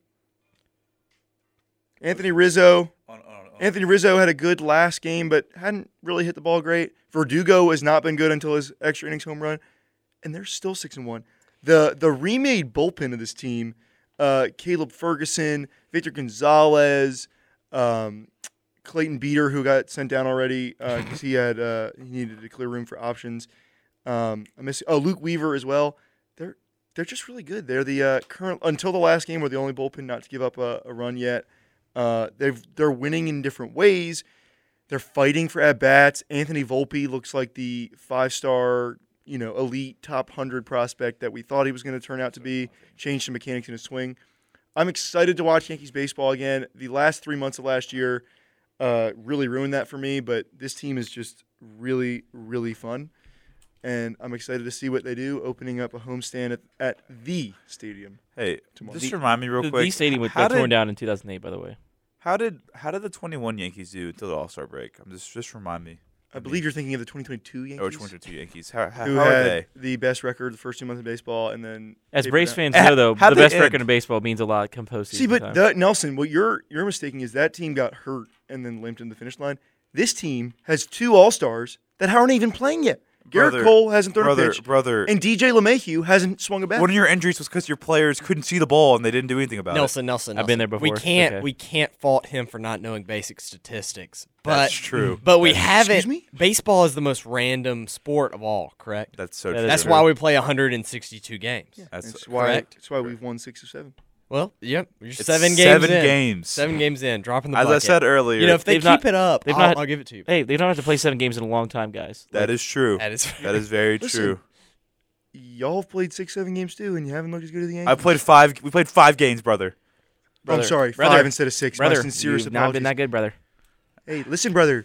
S3: Anthony Rizzo. Anthony Rizzo had a good last game, but hadn't really hit the ball great. Verdugo has not been good until his extra innings home run, and they're still six and one. The the remade bullpen of this team: uh, Caleb Ferguson, Victor Gonzalez, um, Clayton Beater, who got sent down already because he had uh, he needed to clear room for options. Um, I miss oh Luke Weaver as well. They're they're just really good. They're the uh, current until the last game were the only bullpen not to give up a, a run yet. Uh, they've they're winning in different ways. They're fighting for at bats. Anthony Volpe looks like the five star, you know, elite top hundred prospect that we thought he was going to turn out to be. Changed some mechanics in his swing. I'm excited to watch Yankees baseball again. The last three months of last year uh, really ruined that for me, but this team is just really, really fun. And I'm excited to see what they do, opening up a homestand at, at the stadium.
S4: Hey,
S3: Tomorrow.
S4: just
S3: The-
S4: remind me real
S1: the,
S4: quick.
S1: the stadium was
S4: how
S1: got torn
S4: did-
S1: down in two thousand eight, by the way.
S4: How did how did the twenty-one Yankees do until the All Star break? I'm just just remind me.
S3: I believe you're thinking of the twenty twenty-two Yankees,
S4: Or twenty twenty-two Yankees. How how,
S3: who
S4: how are
S3: had
S4: they?
S3: the best record the first two months of baseball, and then
S1: As
S3: tapered
S1: Braves
S3: out.
S1: fans
S4: Eh,
S1: know, though,
S4: how'd
S1: the
S4: they
S1: best
S4: end?
S1: record in baseball means a lot come postseason
S3: See, but
S1: time.
S3: the, Nelson, what you're you're mistaking is that team got hurt and then limped in the finish line. This team has two All Stars that aren't even playing yet. Garrett
S4: Brother-
S3: Cole hasn't thrown
S4: brother,
S3: a pitch,
S4: brother.
S3: and D J LeMahieu hasn't swung a bat.
S4: One of your injuries was because your players couldn't see the ball and they didn't do anything about
S5: Nelson, Nelson,
S1: I've been
S5: Nelson.
S1: there
S5: We
S1: before.
S5: can't,
S1: Okay.
S5: we can't fault him for not knowing basic statistics.
S4: it.
S5: But,
S4: That's true.
S5: but we
S4: That's-
S5: haven't.
S3: Excuse me?
S5: Baseball is the most random sport of all. Correct.
S4: That's so
S1: That
S4: true.
S1: is
S5: That's
S1: true.
S5: why we play one hundred sixty-two games.
S4: That's
S3: That's why.
S5: correct.
S3: That's why we've won six or seven.
S5: Well, yep. You're
S4: It's
S5: seven games
S4: seven
S5: in.
S4: games.
S5: Seven games in. Dropping the
S4: As I
S5: bucket.
S4: said earlier,
S5: you know, if they
S1: They've
S5: keep
S1: not-
S5: it up,
S1: they've
S5: I'll,
S1: not-
S5: I'll give it to you.
S1: Hey, they don't have to play seven games in a long time, guys.
S4: that
S1: Like,
S4: is true.
S5: That is.
S4: That is very
S3: Listen,
S4: true.
S3: Y'all have played six, seven games too, and you haven't looked as good as the Yankees.
S4: I played five. We played five games, brother.
S3: I'm
S1: Brother,
S3: sorry,
S1: brother,
S3: five instead of six. My
S1: brother.
S3: sincerest
S1: You've not
S3: apologies.
S1: been that good, brother.
S3: Hey, listen, brother.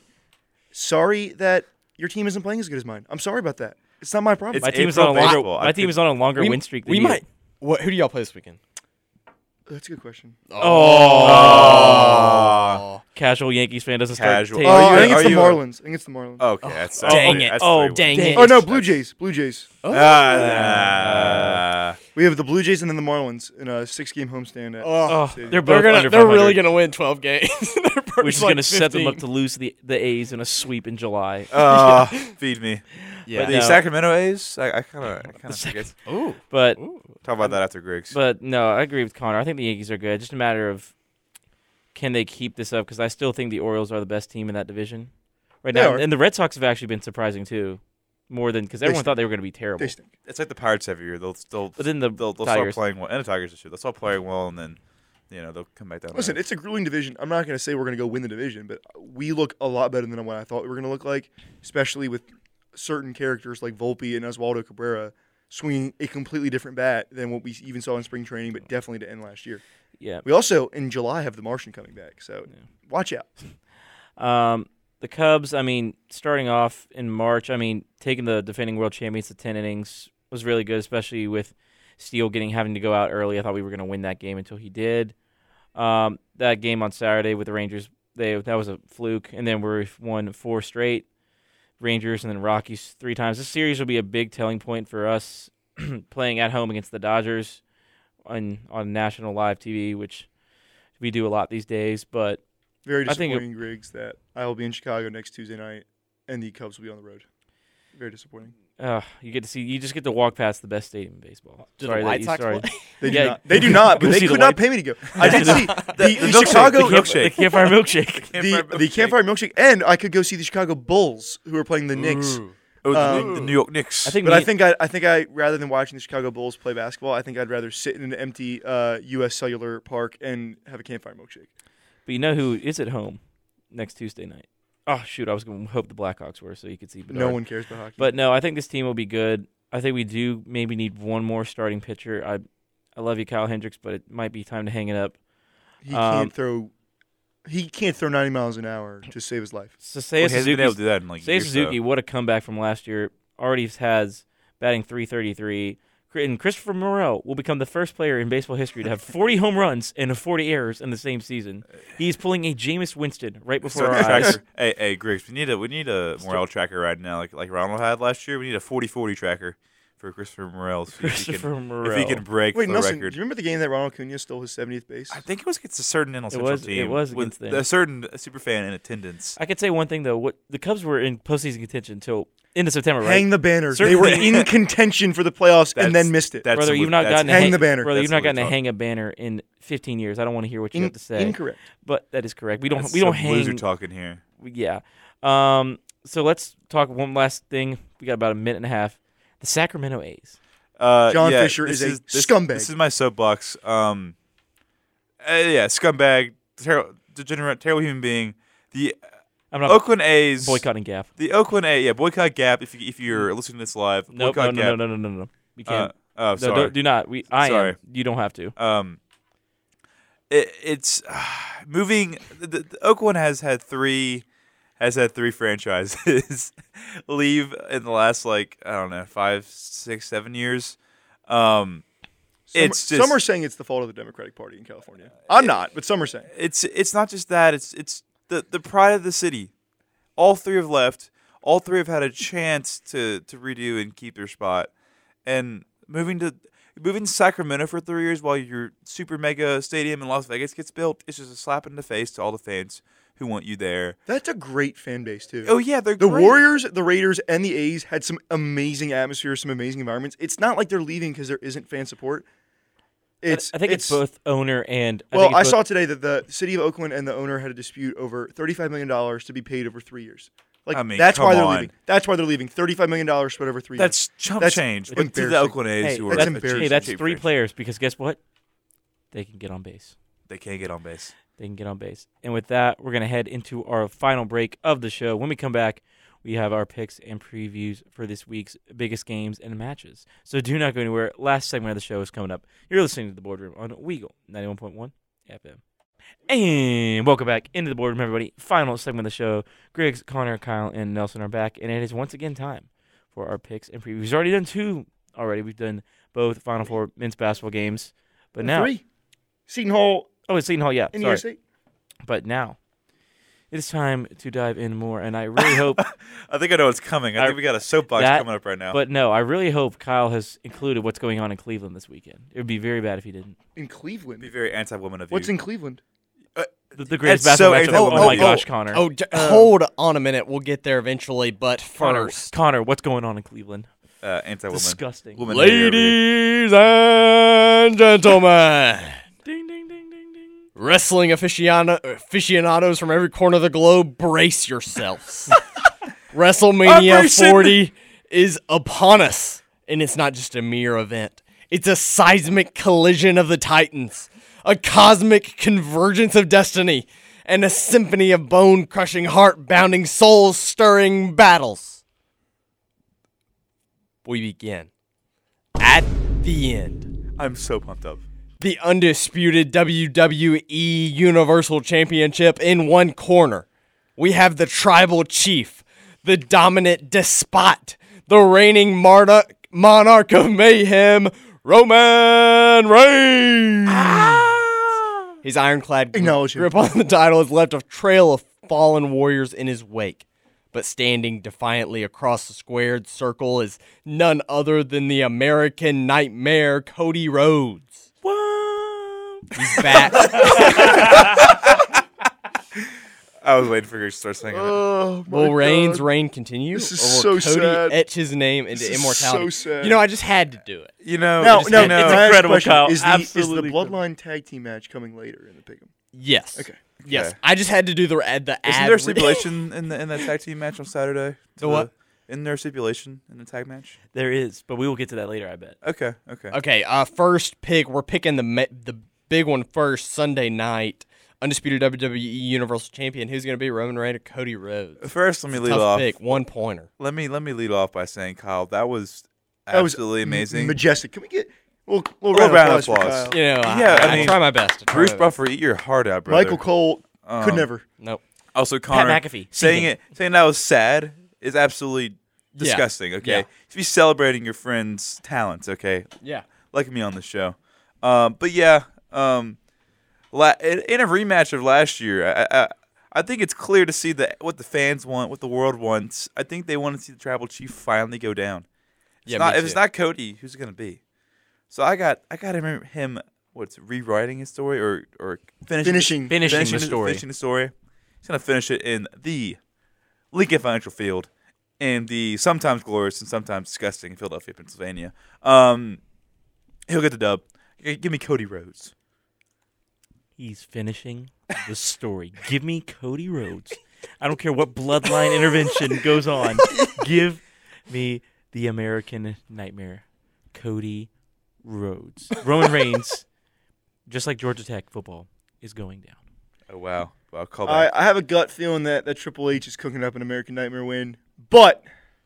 S3: Sorry that your team isn't playing as good as mine. I'm sorry about that. It's not my problem.
S4: It's
S1: My team is
S4: April
S1: on a longer.
S4: baseball. I
S1: My team
S4: could-
S1: is on a longer
S5: we,
S1: win streak than
S5: we
S1: you.
S5: might. What? Who do y'all play this weekend?
S3: That's a good question.
S1: Oh.
S5: Oh.
S1: casual Yankees fan doesn't start.
S4: Casual.
S1: taking-
S3: Oh,
S4: Are
S3: I
S4: you-
S3: think it's
S4: are
S3: the
S4: you a-
S3: Marlins. I think it's the Marlins.
S4: Okay, that's,
S1: Oh,
S4: that's
S5: dang
S4: three-
S5: it.
S4: that's
S5: Oh,
S4: three
S5: dang
S4: wins.
S5: it.
S3: Oh no,
S4: That's-
S3: Blue Jays. Blue Jays.
S5: Oh.
S4: Ah, nah.
S3: We have the Blue Jays and then the Marlins in a six-game homestand. At
S5: Oh,
S3: Stadium.
S1: they're
S5: they're
S1: both
S5: gonna
S1: under
S5: they're really
S1: 500.
S5: gonna win twelve games. They're
S1: We're
S5: first,
S1: just
S5: like,
S1: gonna set them up
S5: fifteen.
S1: to lose the the A's in a sweep in July.
S4: Uh, feed me.
S5: Yeah.
S4: the
S1: no.
S4: Sacramento A's. I kind of, I kind of
S1: Sac-
S4: forget.
S5: Ooh.
S1: But
S5: Ooh.
S4: Talk about that after Griggs.
S1: but no, I agree with Connor. I think the Yankees are good. Just a matter of can they keep this up? Because I still think the Orioles are the best team in that division right
S3: They
S1: now,
S3: are.
S1: and the Red Sox have actually been surprising too, more than because
S3: They
S1: everyone
S3: stink.
S1: thought they were going to be terrible.
S3: They stink.
S4: It's like the Pirates every year. They'll still,
S1: But then the
S4: they'll, they'll start
S1: Tigers.
S4: playing well, and the Tigers this year. They'll start playing well, and then, you know, they'll come back down.
S3: Listen,
S4: there.
S3: it's a grueling division. I'm not going to say we're going to go win the division, but we look a lot better than what I thought we were going to look like, especially with certain characters like Volpe and Oswaldo Cabrera swinging a completely different bat than what we even saw in spring training, but definitely to end last year.
S1: Yeah.
S3: We also, in July, have the Martian coming back, so
S1: Yeah.
S3: watch out.
S1: Um, the Cubs, I mean, starting off in March, I mean, taking the defending world champions to ten innings was really good, especially with Steele getting having to go out early. I thought we were going to win that game until he did. Um, that game on Saturday with the Rangers, they that was a fluke, and then we won four straight. Rangers and then Rockies three times. This series will be a big telling point for us playing at home against the Dodgers on on national live T V, which we do a lot these days. But
S3: Very
S1: I think it-
S3: disappointing, Griggs, that I will be in Chicago next Tuesday night, and the Cubs will be on the road. Very disappointing.
S1: uh, you get to see, you just get to walk past the best stadium in baseball.
S5: Do
S1: Sorry
S5: the
S1: that
S5: White
S1: you-
S5: Sox
S1: sorry.
S5: play?
S3: They do
S1: Yeah,
S3: not. They do not. But
S1: go
S3: they
S1: see the
S3: could not
S1: White-
S3: pay me to go. I did see the, the,
S4: milkshake,
S3: Chicago
S4: the milkshake.
S1: The campfire milkshake.
S3: the, the Campfire Milkshake, and I could go see the Chicago Bulls, who are playing the Knicks.
S5: Ooh.
S4: oh, the,
S3: um,
S4: the New York Knicks.
S1: I think
S3: But
S1: me-
S3: I think I, I think I rather than watching the Chicago Bulls play basketball, I think I'd rather sit in an empty uh, U S Cellular Park and have a Campfire Milkshake.
S1: But you know who is at home next Tuesday night? Oh shoot, I was going to hope the Blackhawks were so you could see. Bedard.
S3: No one cares about hockey.
S1: But no, I think this team will be good. I think we do maybe need one more starting pitcher. I I love you, Kyle Hendricks, but it might be time to hang it up.
S3: he
S1: um,
S3: can't throw. He can't throw ninety miles an hour to save his life.
S1: So
S4: well,
S1: Seiya
S4: he hasn't been able
S1: Suzuki,
S4: to do that in like
S1: Seiya
S4: years.
S1: Suzuki, what a comeback from last year. Already has batting three thirty-three. And Christopher Morel will become the first player in baseball history to have forty home runs and forty errors in the same season. He's pulling a Jameis Winston right before
S4: Start
S1: our
S4: the
S1: eyes.
S4: tracker. Hey, hey, Griggs, we need a we need a morale tracker right now, like like Ronald had last year. We need a forty forty tracker for Christopher Morel. See if he
S1: Christopher
S4: can,
S1: Morel.
S4: if he can break
S3: Wait,
S4: the
S3: Nelson,
S4: record.
S3: do you remember the game that Ronald Acuna stole his seventieth base?
S4: I think it was against a certain N L Central
S1: was- it
S4: team.
S1: was
S4: with
S1: against them.
S4: a certain superfan in attendance.
S1: I could say one thing though. What the Cubs were in postseason contention until into September, right?
S3: Hang the banner. They
S1: Certainly-
S3: were in contention for the playoffs and
S4: That's-
S3: then missed it.
S4: That's
S1: brother,
S4: some
S1: you've
S4: le-
S1: not
S4: that's-
S1: gotten a
S3: Hang
S1: hang,
S3: the banner.
S1: Brother,
S4: That's
S1: you've not
S4: what
S1: gotten
S4: we
S1: to
S4: talk.
S1: hang a banner in fifteen years. I don't want to hear what you
S3: In-
S1: have to say.
S3: Incorrect.
S1: But that is correct. We don't.
S4: that's
S1: we don't
S4: some loser
S1: hang.
S4: talking here.
S1: Yeah. Um. So let's talk one last thing. We got about a minute and a half. The Sacramento A's.
S4: Uh,
S3: John
S4: yeah,
S3: Fisher
S4: this
S3: is a
S4: this-
S3: scumbag.
S4: This is my soapbox. Um, uh, yeah, scumbag, terrible, degenerate, terrible human being. The
S1: I'm not
S4: Oakland A's
S1: boycotting Gap.
S4: The Oakland A, yeah, boycott Gap. If you if you're listening to this live,
S1: Nope. No.
S4: boycott
S1: No.
S4: Gap.
S1: No. No. No. No. No. You
S4: Uh,
S1: can't.
S4: oh,
S1: no,
S4: sorry.
S1: don't, do not. We. I
S4: Sorry.
S1: am. You don't have to.
S4: Um, it, it's uh, moving. The, the, the Oakland has had three has had three franchises leave in the last like I don't know five, six, seven years. Um,
S3: Some,
S4: it's just
S3: some are saying it's the fault of the Democratic Party in California. I'm not, but some are saying.
S4: it's it's not just that. It's it's the the pride of the city. All three have left. All three have had a chance to to redo and keep their spot, and moving to. Moving to Sacramento for three years while your super mega stadium in Las Vegas gets built, it's just a slap in the face to all the fans who want you there.
S3: That's a great fan base too.
S4: Oh yeah, they're
S3: The
S4: great.
S3: Warriors, the Raiders, and the A's had some amazing atmospheres, some amazing environments. It's not like they're leaving because there isn't fan support. It's
S1: I think it's, both owner and. I
S3: Well,
S1: think
S3: I
S1: it's
S3: saw
S1: both,
S3: today that the city of Oakland and the owner had a dispute over thirty-five million dollars to be paid over three years. Like
S4: I mean,
S3: that's why
S4: come
S3: they're
S4: on.
S3: leaving. That's why they're leaving. Thirty-five million dollars spread over three
S4: That's
S3: years.
S4: chump
S3: That's
S4: change. But to the
S3: embarrassing.
S4: Oakland A's,
S1: Hey,
S4: who are
S3: that's
S4: a cheap-
S3: embarrassing.
S1: Hey, that's
S4: cheap
S1: three
S4: franchise.
S1: players because guess what? They can get on base.
S4: They can't get on base.
S1: They can get on base. And with that, we're going to head into our final break of the show. When we come back, we have our picks and previews for this week's biggest games and matches. So do not go anywhere. Last segment of the show is coming up. You're listening to The Boardroom on Weagle ninety-one point one F M. And welcome back into The Boardroom, everybody. Final segment of the show. Griggs, Connor, Kyle, and Nelson are back. And it is once again time for our picks and previews. We've already done two already. We've done both Final Four men's basketball games. But now,
S3: three. Seton Hall,
S1: oh, it's Seton Hall, yeah.
S3: Indiana
S1: Sorry.
S3: State.
S1: But now, it is time to dive in more, and I really hope.
S4: I think I know what's coming. I,
S1: I-
S4: think we got a soapbox
S1: that-
S4: coming up right now.
S1: But no, I really hope Kyle has included what's going on in Cleveland this weekend. It would be very bad if he didn't.
S3: In Cleveland.
S4: be very anti-woman of you.
S3: What's in Cleveland?
S1: The, the greatest
S4: That's so
S1: basketball matchup.
S4: anti-woman
S1: Oh, my
S4: of you.
S1: gosh, Connor.
S5: Oh, j- hold on a minute. We'll get there eventually. But
S1: Connor,
S5: first,
S1: Connor, what's going on in Cleveland?
S4: uh, anti-woman?
S1: Disgusting.
S4: Woman hater over here.
S5: ladies and gentlemen,
S1: Ding, ding, ding, ding, ding.
S5: wrestling aficionado- aficionados from every corner of the globe, brace yourselves. WrestleMania
S4: Operation-
S5: forty is upon us, and it's not just a mere event. It's a seismic collision of the titans, a cosmic convergence of destiny, and a symphony of bone-crushing, heart-bounding, soul-stirring battles. We begin. At the end,
S4: I'm so pumped up.
S5: the undisputed W W E Universal Championship in one corner. We have the tribal chief, the dominant despot, the reigning monarch, monarch of mayhem, Roman Reigns. His ironclad gri-
S3: Acknowledge him.
S5: grip on the title has left a trail of fallen warriors in his wake. But standing defiantly across the squared circle is none other than the American Nightmare, Cody Rhodes.
S1: What?
S5: He's back.
S4: I was waiting for you to start singing it.
S3: Oh, my
S5: Will Reigns'
S3: God.
S5: reign continue?
S3: This is
S5: or will
S3: so
S5: Cody
S3: sad.
S5: etch his name into
S3: This is
S5: immortality?
S3: so sad.
S5: You know, I just had to do it.
S4: You know,
S3: No,
S4: just-
S3: no,
S4: you know,
S1: it's
S3: my next
S1: incredible,
S3: question,
S1: Kyle.
S3: Is the, is the
S1: Absolutely
S3: Bloodline tag team match coming later in the pick'em?
S5: Yes.
S3: Okay.
S5: Yes.
S4: Okay.
S5: I just had to do the ad. The
S4: Isn't
S5: ad
S4: there
S5: re-
S4: stipulation in the in that tag team match on Saturday?
S5: The what?
S4: Isn't there stipulation in the tag match?
S1: There is, but we will get to that later, I bet.
S4: Okay, okay.
S5: Okay. Uh, first pick. We're picking the me- the big one first. Sunday night, undisputed W W E Universal Champion. Who's going to be Roman Reigns or Cody Rhodes?
S4: First, let me lead
S5: Tough
S4: off.
S5: pick. One pointer.
S4: Let me let me lead off by saying, Kyle, that was
S3: That was
S4: absolutely
S3: m-
S4: amazing.
S3: majestic. Can we get a little, little,
S4: Little
S3: round,
S4: round
S3: of
S4: of
S3: applause,
S4: applause.
S3: for Kyle?
S5: You know, I,
S4: Yeah,
S5: I,
S4: I
S5: I
S4: mean,
S5: try my best. I try
S4: Bruce
S5: my best.
S4: Buffer, eat your heart out, brother.
S3: Michael Cole
S4: Um,
S3: could never.
S5: Nope.
S4: Also, Connor,
S1: McAfee,
S4: saying
S1: sing
S4: it, saying that was sad is absolutely
S5: Yeah.
S4: disgusting. Okay,
S5: Yeah.
S4: you should be celebrating your friend's talents. Okay,
S5: Yeah.
S4: like me on the show. Um, but yeah, um, la- in, in a rematch of last year, I, I I think it's clear to see that what the fans want, what the world wants. I think they want to see the Tribal Chief finally go down. It's
S5: Yeah,
S4: not,
S5: me
S4: if it's
S5: too.
S4: not Cody, who's it gonna be? So I got I got him him what's rewriting his story or or finishing
S3: Finishing.
S1: Finishing,
S4: finishing
S1: the story.
S4: Finishing the story. He's gonna finish it in the Lincoln Financial Field in the sometimes glorious and sometimes disgusting Philadelphia, Pennsylvania. Um, he'll get the dub. G- Give me Cody Rhodes.
S1: He's finishing the story. Give me Cody Rhodes. I don't care what bloodline intervention goes on. Give me the American Nightmare, Cody Rhodes. Roman Reigns, just like Georgia Tech football, is going down.
S4: Oh wow! Wow, call
S3: I,
S4: back.
S3: I have a gut feeling that, that Triple H is cooking up an American Nightmare win, but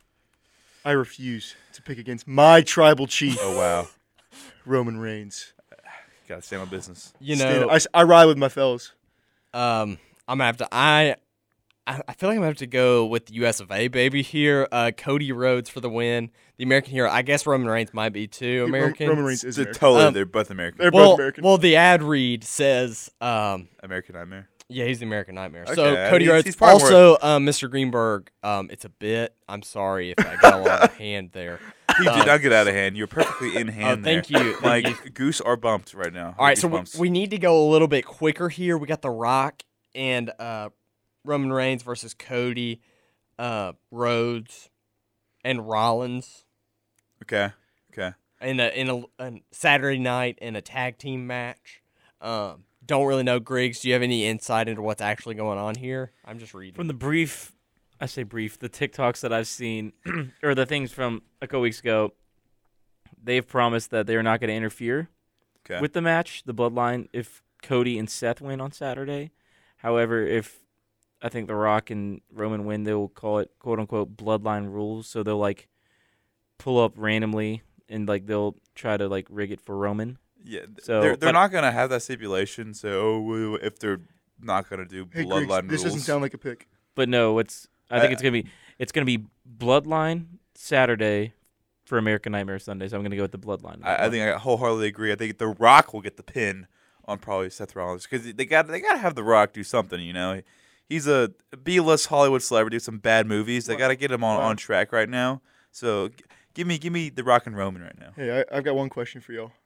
S3: I refuse to pick against my tribal chief,
S4: oh wow!
S3: Roman Reigns.
S4: Gotta stay on business.
S5: You
S3: Stand-
S5: know,
S3: I, s- I ride with my fellas.
S5: Um, I'm gonna have to. I, I I feel like I'm gonna have to go with the U S of A baby here. Uh, Cody Rhodes for the win. The American hero. I guess Roman Reigns might be too
S3: Ro-
S5: American.
S3: Roman Reigns
S4: It's
S3: is
S4: a
S3: American.
S4: totally,
S5: Um,
S4: they're both American.
S3: They're
S5: well,
S3: both American.
S5: well, the ad read says, um,
S4: American Nightmare.
S5: yeah, he's the American Nightmare.
S4: Okay,
S5: So
S4: I
S5: Cody
S4: mean,
S5: Rhodes.
S4: he's probably
S5: Also, um, Mister Greenberg. Um, it's a bit. I'm sorry if I got a lot of hand there.
S4: You
S5: Uh,
S4: did not get out of hand. You're perfectly in hand.
S5: thank
S4: there.
S5: you, thank
S4: Like
S5: you.
S4: goose are bumped right now.
S5: All right, so we,
S4: Goosebumps.
S5: we need to go a little bit quicker here. We got The Rock and uh, Roman Reigns versus Cody, uh, Rhodes, and Rollins
S4: okay, okay.
S5: in a in a, a Saturday night in a tag team match. Um, don't really know, Griggs. Do you have any insight into what's actually going on here? I'm just reading.
S1: From the brief, I say brief, the TikToks that I've seen, or the things from a couple weeks ago, they've promised that they're not going to interfere
S4: Okay.
S1: with the match, the bloodline, if Cody and Seth win on Saturday. However, if I think The Rock and Roman win, they'll call it quote unquote bloodline rules. So they'll like pull up randomly and like they'll try to like rig it for Roman.
S4: Yeah, th-
S1: So,
S4: they're they're
S1: but-
S4: not gonna have that stipulation. So oh, well, if they're not gonna do
S3: Hey, Griggs,
S4: bloodline
S3: this
S4: rules,
S3: doesn't sound like a pick.
S1: But no, it's I think
S4: Uh,
S1: it's gonna be it's gonna be bloodline Saturday for American Nightmare Sunday. So I'm gonna go with the bloodline.
S4: I, I think I wholeheartedly agree. I think The Rock will get the pin on probably Seth Rollins because they got they got to have The Rock do something. You know, he's a B-list Hollywood celebrity with some bad movies. They got to get him on,
S3: Wow.
S4: on track right now. So g- give me give me the Rock and Roman right now.
S3: Hey, I, I've got one question for y'all.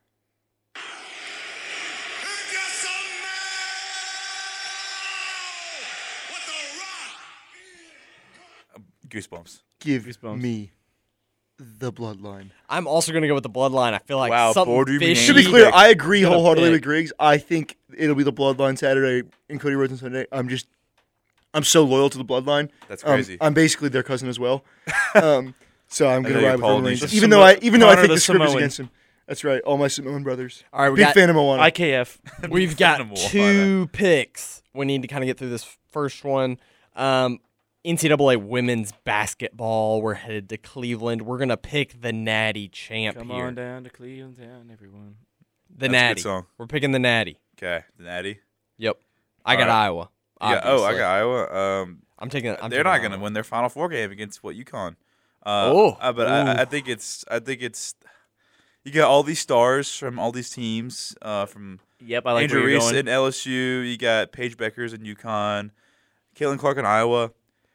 S4: Goosebumps.
S3: Give
S1: Goosebumps.
S3: me the bloodline.
S5: I'm also going to go with the bloodline. I feel like
S4: Wow,
S5: something
S4: boardroom
S5: fishy.
S3: To be clear, I agree
S5: Gonna
S3: wholeheartedly
S5: pick.
S3: with Griggs. I think it'll be the bloodline Saturday and Cody Rhodes on Sunday. I'm just, I'm so loyal to the bloodline.
S4: That's
S3: Um,
S4: crazy.
S3: I'm basically their cousin as well. Um, so I'm
S4: I
S3: gonna
S4: know
S3: ride
S4: you're
S3: with Roman
S4: Polynesian.
S3: Reigns, even though I, even though I
S1: Connor
S3: think
S1: the
S3: the script is
S1: Samoan.
S3: against him. That's right, all my Samoan brothers.
S5: All right, we
S3: Big
S5: got,
S3: fan of Moana.
S1: I K F.
S5: we've got
S4: Animal,
S5: two picks. We need to kind of get through this first one. Um, N C double A women's basketball. We're headed to Cleveland. We're going to pick the Natty champ
S1: Come
S5: here.
S1: on down to Cleveland Town, everyone.
S5: The
S4: That's a good
S5: Natty.
S4: song.
S5: We're picking the Natty.
S4: Okay, the Natty.
S5: Yep. I got
S4: All right.
S5: Iowa.
S4: Yeah. Oh, I
S5: obviously.
S4: got Iowa. Um,
S5: I'm taking. I'm
S4: they're
S5: taking
S4: not going to
S5: Iowa.
S4: win their Final Four game against what UConn. Uh,
S5: Oh.
S4: uh, but
S5: Ooh.
S4: I, I think it's. I think it's. You got all these stars from all these teams. Uh, from
S1: Yep, I like
S4: Andrew
S1: where you're
S4: Reese
S1: going.
S4: in L S U. You got Paige Beckers in UConn. Caitlin Clark in Iowa.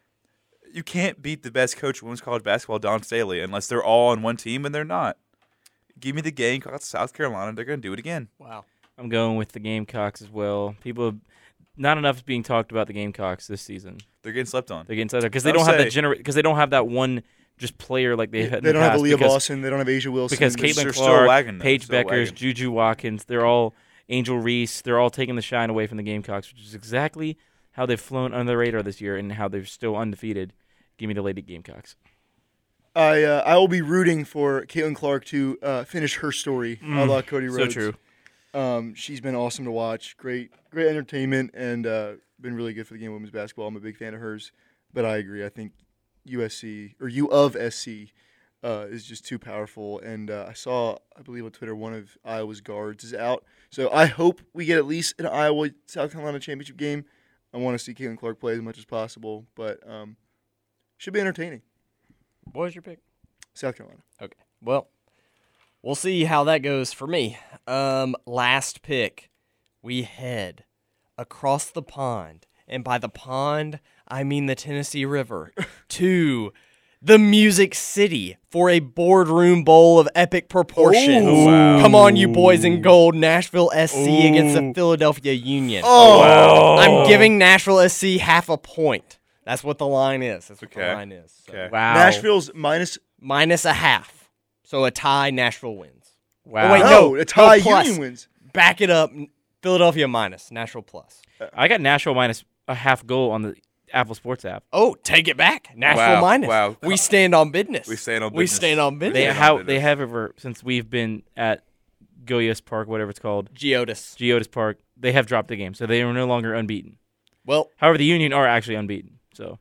S4: You can't beat the best coach of women's college basketball, Don Staley, unless they're all on one team, and they're not. Give me the Gamecocks, South Carolina. They're going to do it again.
S5: Wow.
S1: I'm going with the Gamecocks as well. People, not enough is being talked about the Gamecocks this season.
S4: They're getting slept on.
S1: They're getting because they
S4: I'll
S1: don't have
S4: say-
S1: that gener because they don't have that one just player like they had. in
S3: they
S1: the
S3: don't have
S1: past
S3: Aaliyah
S1: because,
S3: Lawson. They don't have Asia Wilson.
S1: because
S3: There's-
S1: Caitlin
S4: they're still
S1: Clark,
S4: wagging, though.
S1: Paige
S4: Still
S1: Beckers,
S4: wagging.
S1: Juju Watkins, they're all Angel Reese. They're all taking the shine away from the Gamecocks, which is exactly how they've flown under the radar this year and how they're still undefeated. Give me the Lady Gamecocks.
S3: I uh, I will be rooting for Caitlin Clark to uh, finish her story. a la Cody
S1: So
S3: Rhodes.
S1: true.
S3: Um, she's been awesome to watch. Great, great entertainment, and uh, been really good for the game of women's basketball. I'm a big fan of hers. But I agree. I think U S C or U of S C uh, is just too powerful. And uh, I saw, I believe on Twitter, one of Iowa's guards is out. So I hope we get at least an Iowa South Carolina championship game. I want to see Caitlin Clark play as much as possible, but um, should be entertaining.
S5: What was your pick?
S3: South Carolina.
S5: Okay. Well, we'll see how that goes for me. Um, last pick, we head across the pond, and by the pond, I mean the Tennessee River, to the Music City for a boardroom bowl of epic proportions.
S3: Ooh.
S4: Wow.
S5: Come on, you boys in gold. Nashville S C against the
S1: Ooh.
S5: Philadelphia Union.
S3: Oh,
S1: Wow.
S5: I'm giving Nashville S C half a point. That's what the line is. That's what the
S4: Okay.
S5: line is. So
S4: Okay.
S1: Wow.
S3: Nashville's minus.
S5: minus a half. So a tie, Nashville wins.
S1: Wow.
S5: Oh, wait,
S3: No,
S5: no,
S3: a tie.
S5: no, plus.
S3: Union wins.
S5: Back it up. Philadelphia minus, Nashville plus.
S1: I got Nashville minus a half goal on the Apple Sports app.
S5: Oh, take it back. Nashville
S4: Wow,
S5: minus.
S4: wow.
S5: We stand on business.
S4: We stand on
S5: We
S4: business.
S5: stand on business.
S1: They
S4: Yeah.
S1: how
S4: It
S1: they
S4: is.
S1: have ever since we've been at Goyas Park, whatever it's called,
S5: Geodis.
S1: Geodis Park. They have dropped the game, so they are no longer unbeaten.
S5: Well,
S1: However, the Union are actually unbeaten. So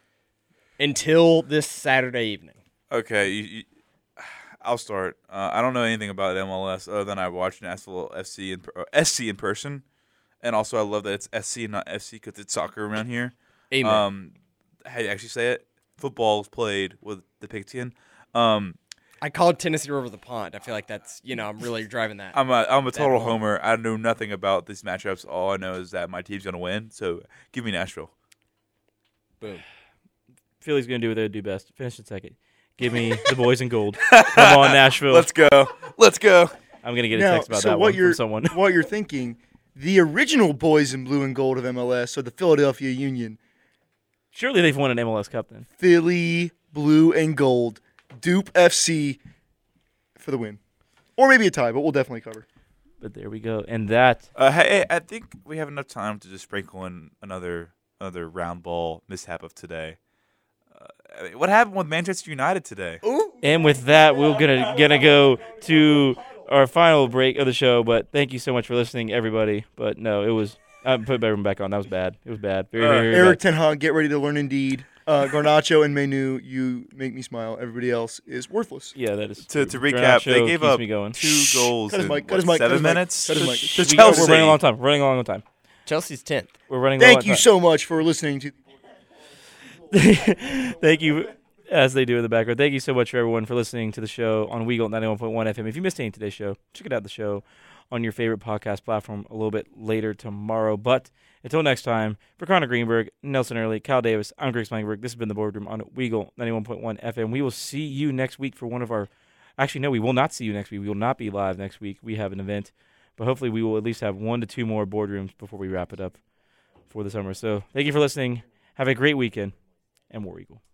S5: until this Saturday evening.
S4: Okay, you, you, I'll start. Uh, I don't know anything about M L S other than I watched Nashville F C in per- uh, S C in person, and also I love that it's S C and not F C because it's soccer around here.
S5: Amen.
S4: Um, how do you actually say it? Football is played with the pigskin. Um,
S5: I called Tennessee River the pond. I feel like that's, you know, I'm really driving that.
S4: I'm a I'm a total
S5: one.
S4: homer. I know nothing about these matchups. All I know is that my team's gonna win. So give me Nashville.
S5: Boom.
S1: Philly's gonna do what they do best. Finish in second. Give me the boys in gold. Come on, Nashville.
S4: Let's go. Let's go.
S1: I'm gonna get a
S3: Now,
S1: text about
S3: so
S1: that
S3: what
S1: one
S3: you're
S1: from someone.
S3: what you're thinking, the original boys in blue and gold of M L S, so the Philadelphia Union,
S1: Surely they've won an M L S Cup then.
S3: Philly blue and gold, Dupe F C for the win, or maybe a tie, but we'll definitely cover.
S1: But there we go. And that
S4: Uh, hey, I think we have enough time to just sprinkle in another another round ball mishap of today. Uh, I mean, what happened with Manchester United today?
S1: and with that, we're gonna gonna go to our final break of the show. But thank you so much for listening, everybody. But no, it was I put everyone back on. That was bad. It was bad. Very, very, very
S3: Eric
S1: bad.
S3: Ten Hag, get ready to learn Indeed. Uh, Garnacho and Menu, you make me smile. Everybody else is worthless.
S1: Yeah, that is.
S4: To
S1: true.
S4: to recap,
S1: Garnacho
S4: they gave
S1: keeps
S4: up
S1: me going.
S4: two goals
S3: Cut his
S4: in
S3: mic, cut
S4: what,
S3: his mic, cut
S4: seven
S3: his mic,
S4: minutes
S3: cut his mic.
S4: to
S1: We-
S4: Chelsea.
S1: We're running a long time. We're running a long time.
S5: Chelsea's tenth.
S1: We're running. a
S3: Thank
S1: long
S3: you
S1: time.
S3: so much for listening to.
S1: Thank you, as they do in the background. Thank you so much for everyone for listening to the show on Weagle ninety-one point one F M. If you missed any of today's show, check it out the show on your favorite podcast platform a little bit later tomorrow. But until next time, for Connor Greenberg, Nelson Early, Kyle Davis, I'm Greg Spangenberg. This has been The Boardroom on Weagle ninety-one point one F M. We will see you next week for one of our – actually, no, we will not see you next week. We will not be live next week. We have an event. But hopefully we will at least have one to two more boardrooms before we wrap it up for the summer. So thank you for listening. Have a great weekend, and War Eagle.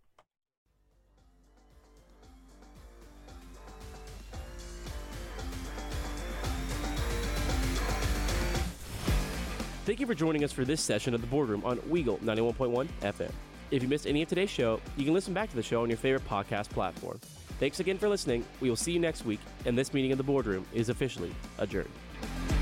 S6: Thank you for joining us for this session of The Boardroom on Weagle ninety-one point one F M. If you missed any of today's show, you can listen back to the show on your favorite podcast platform. Thanks again for listening. We will see you next week, and this meeting of The Boardroom is officially adjourned.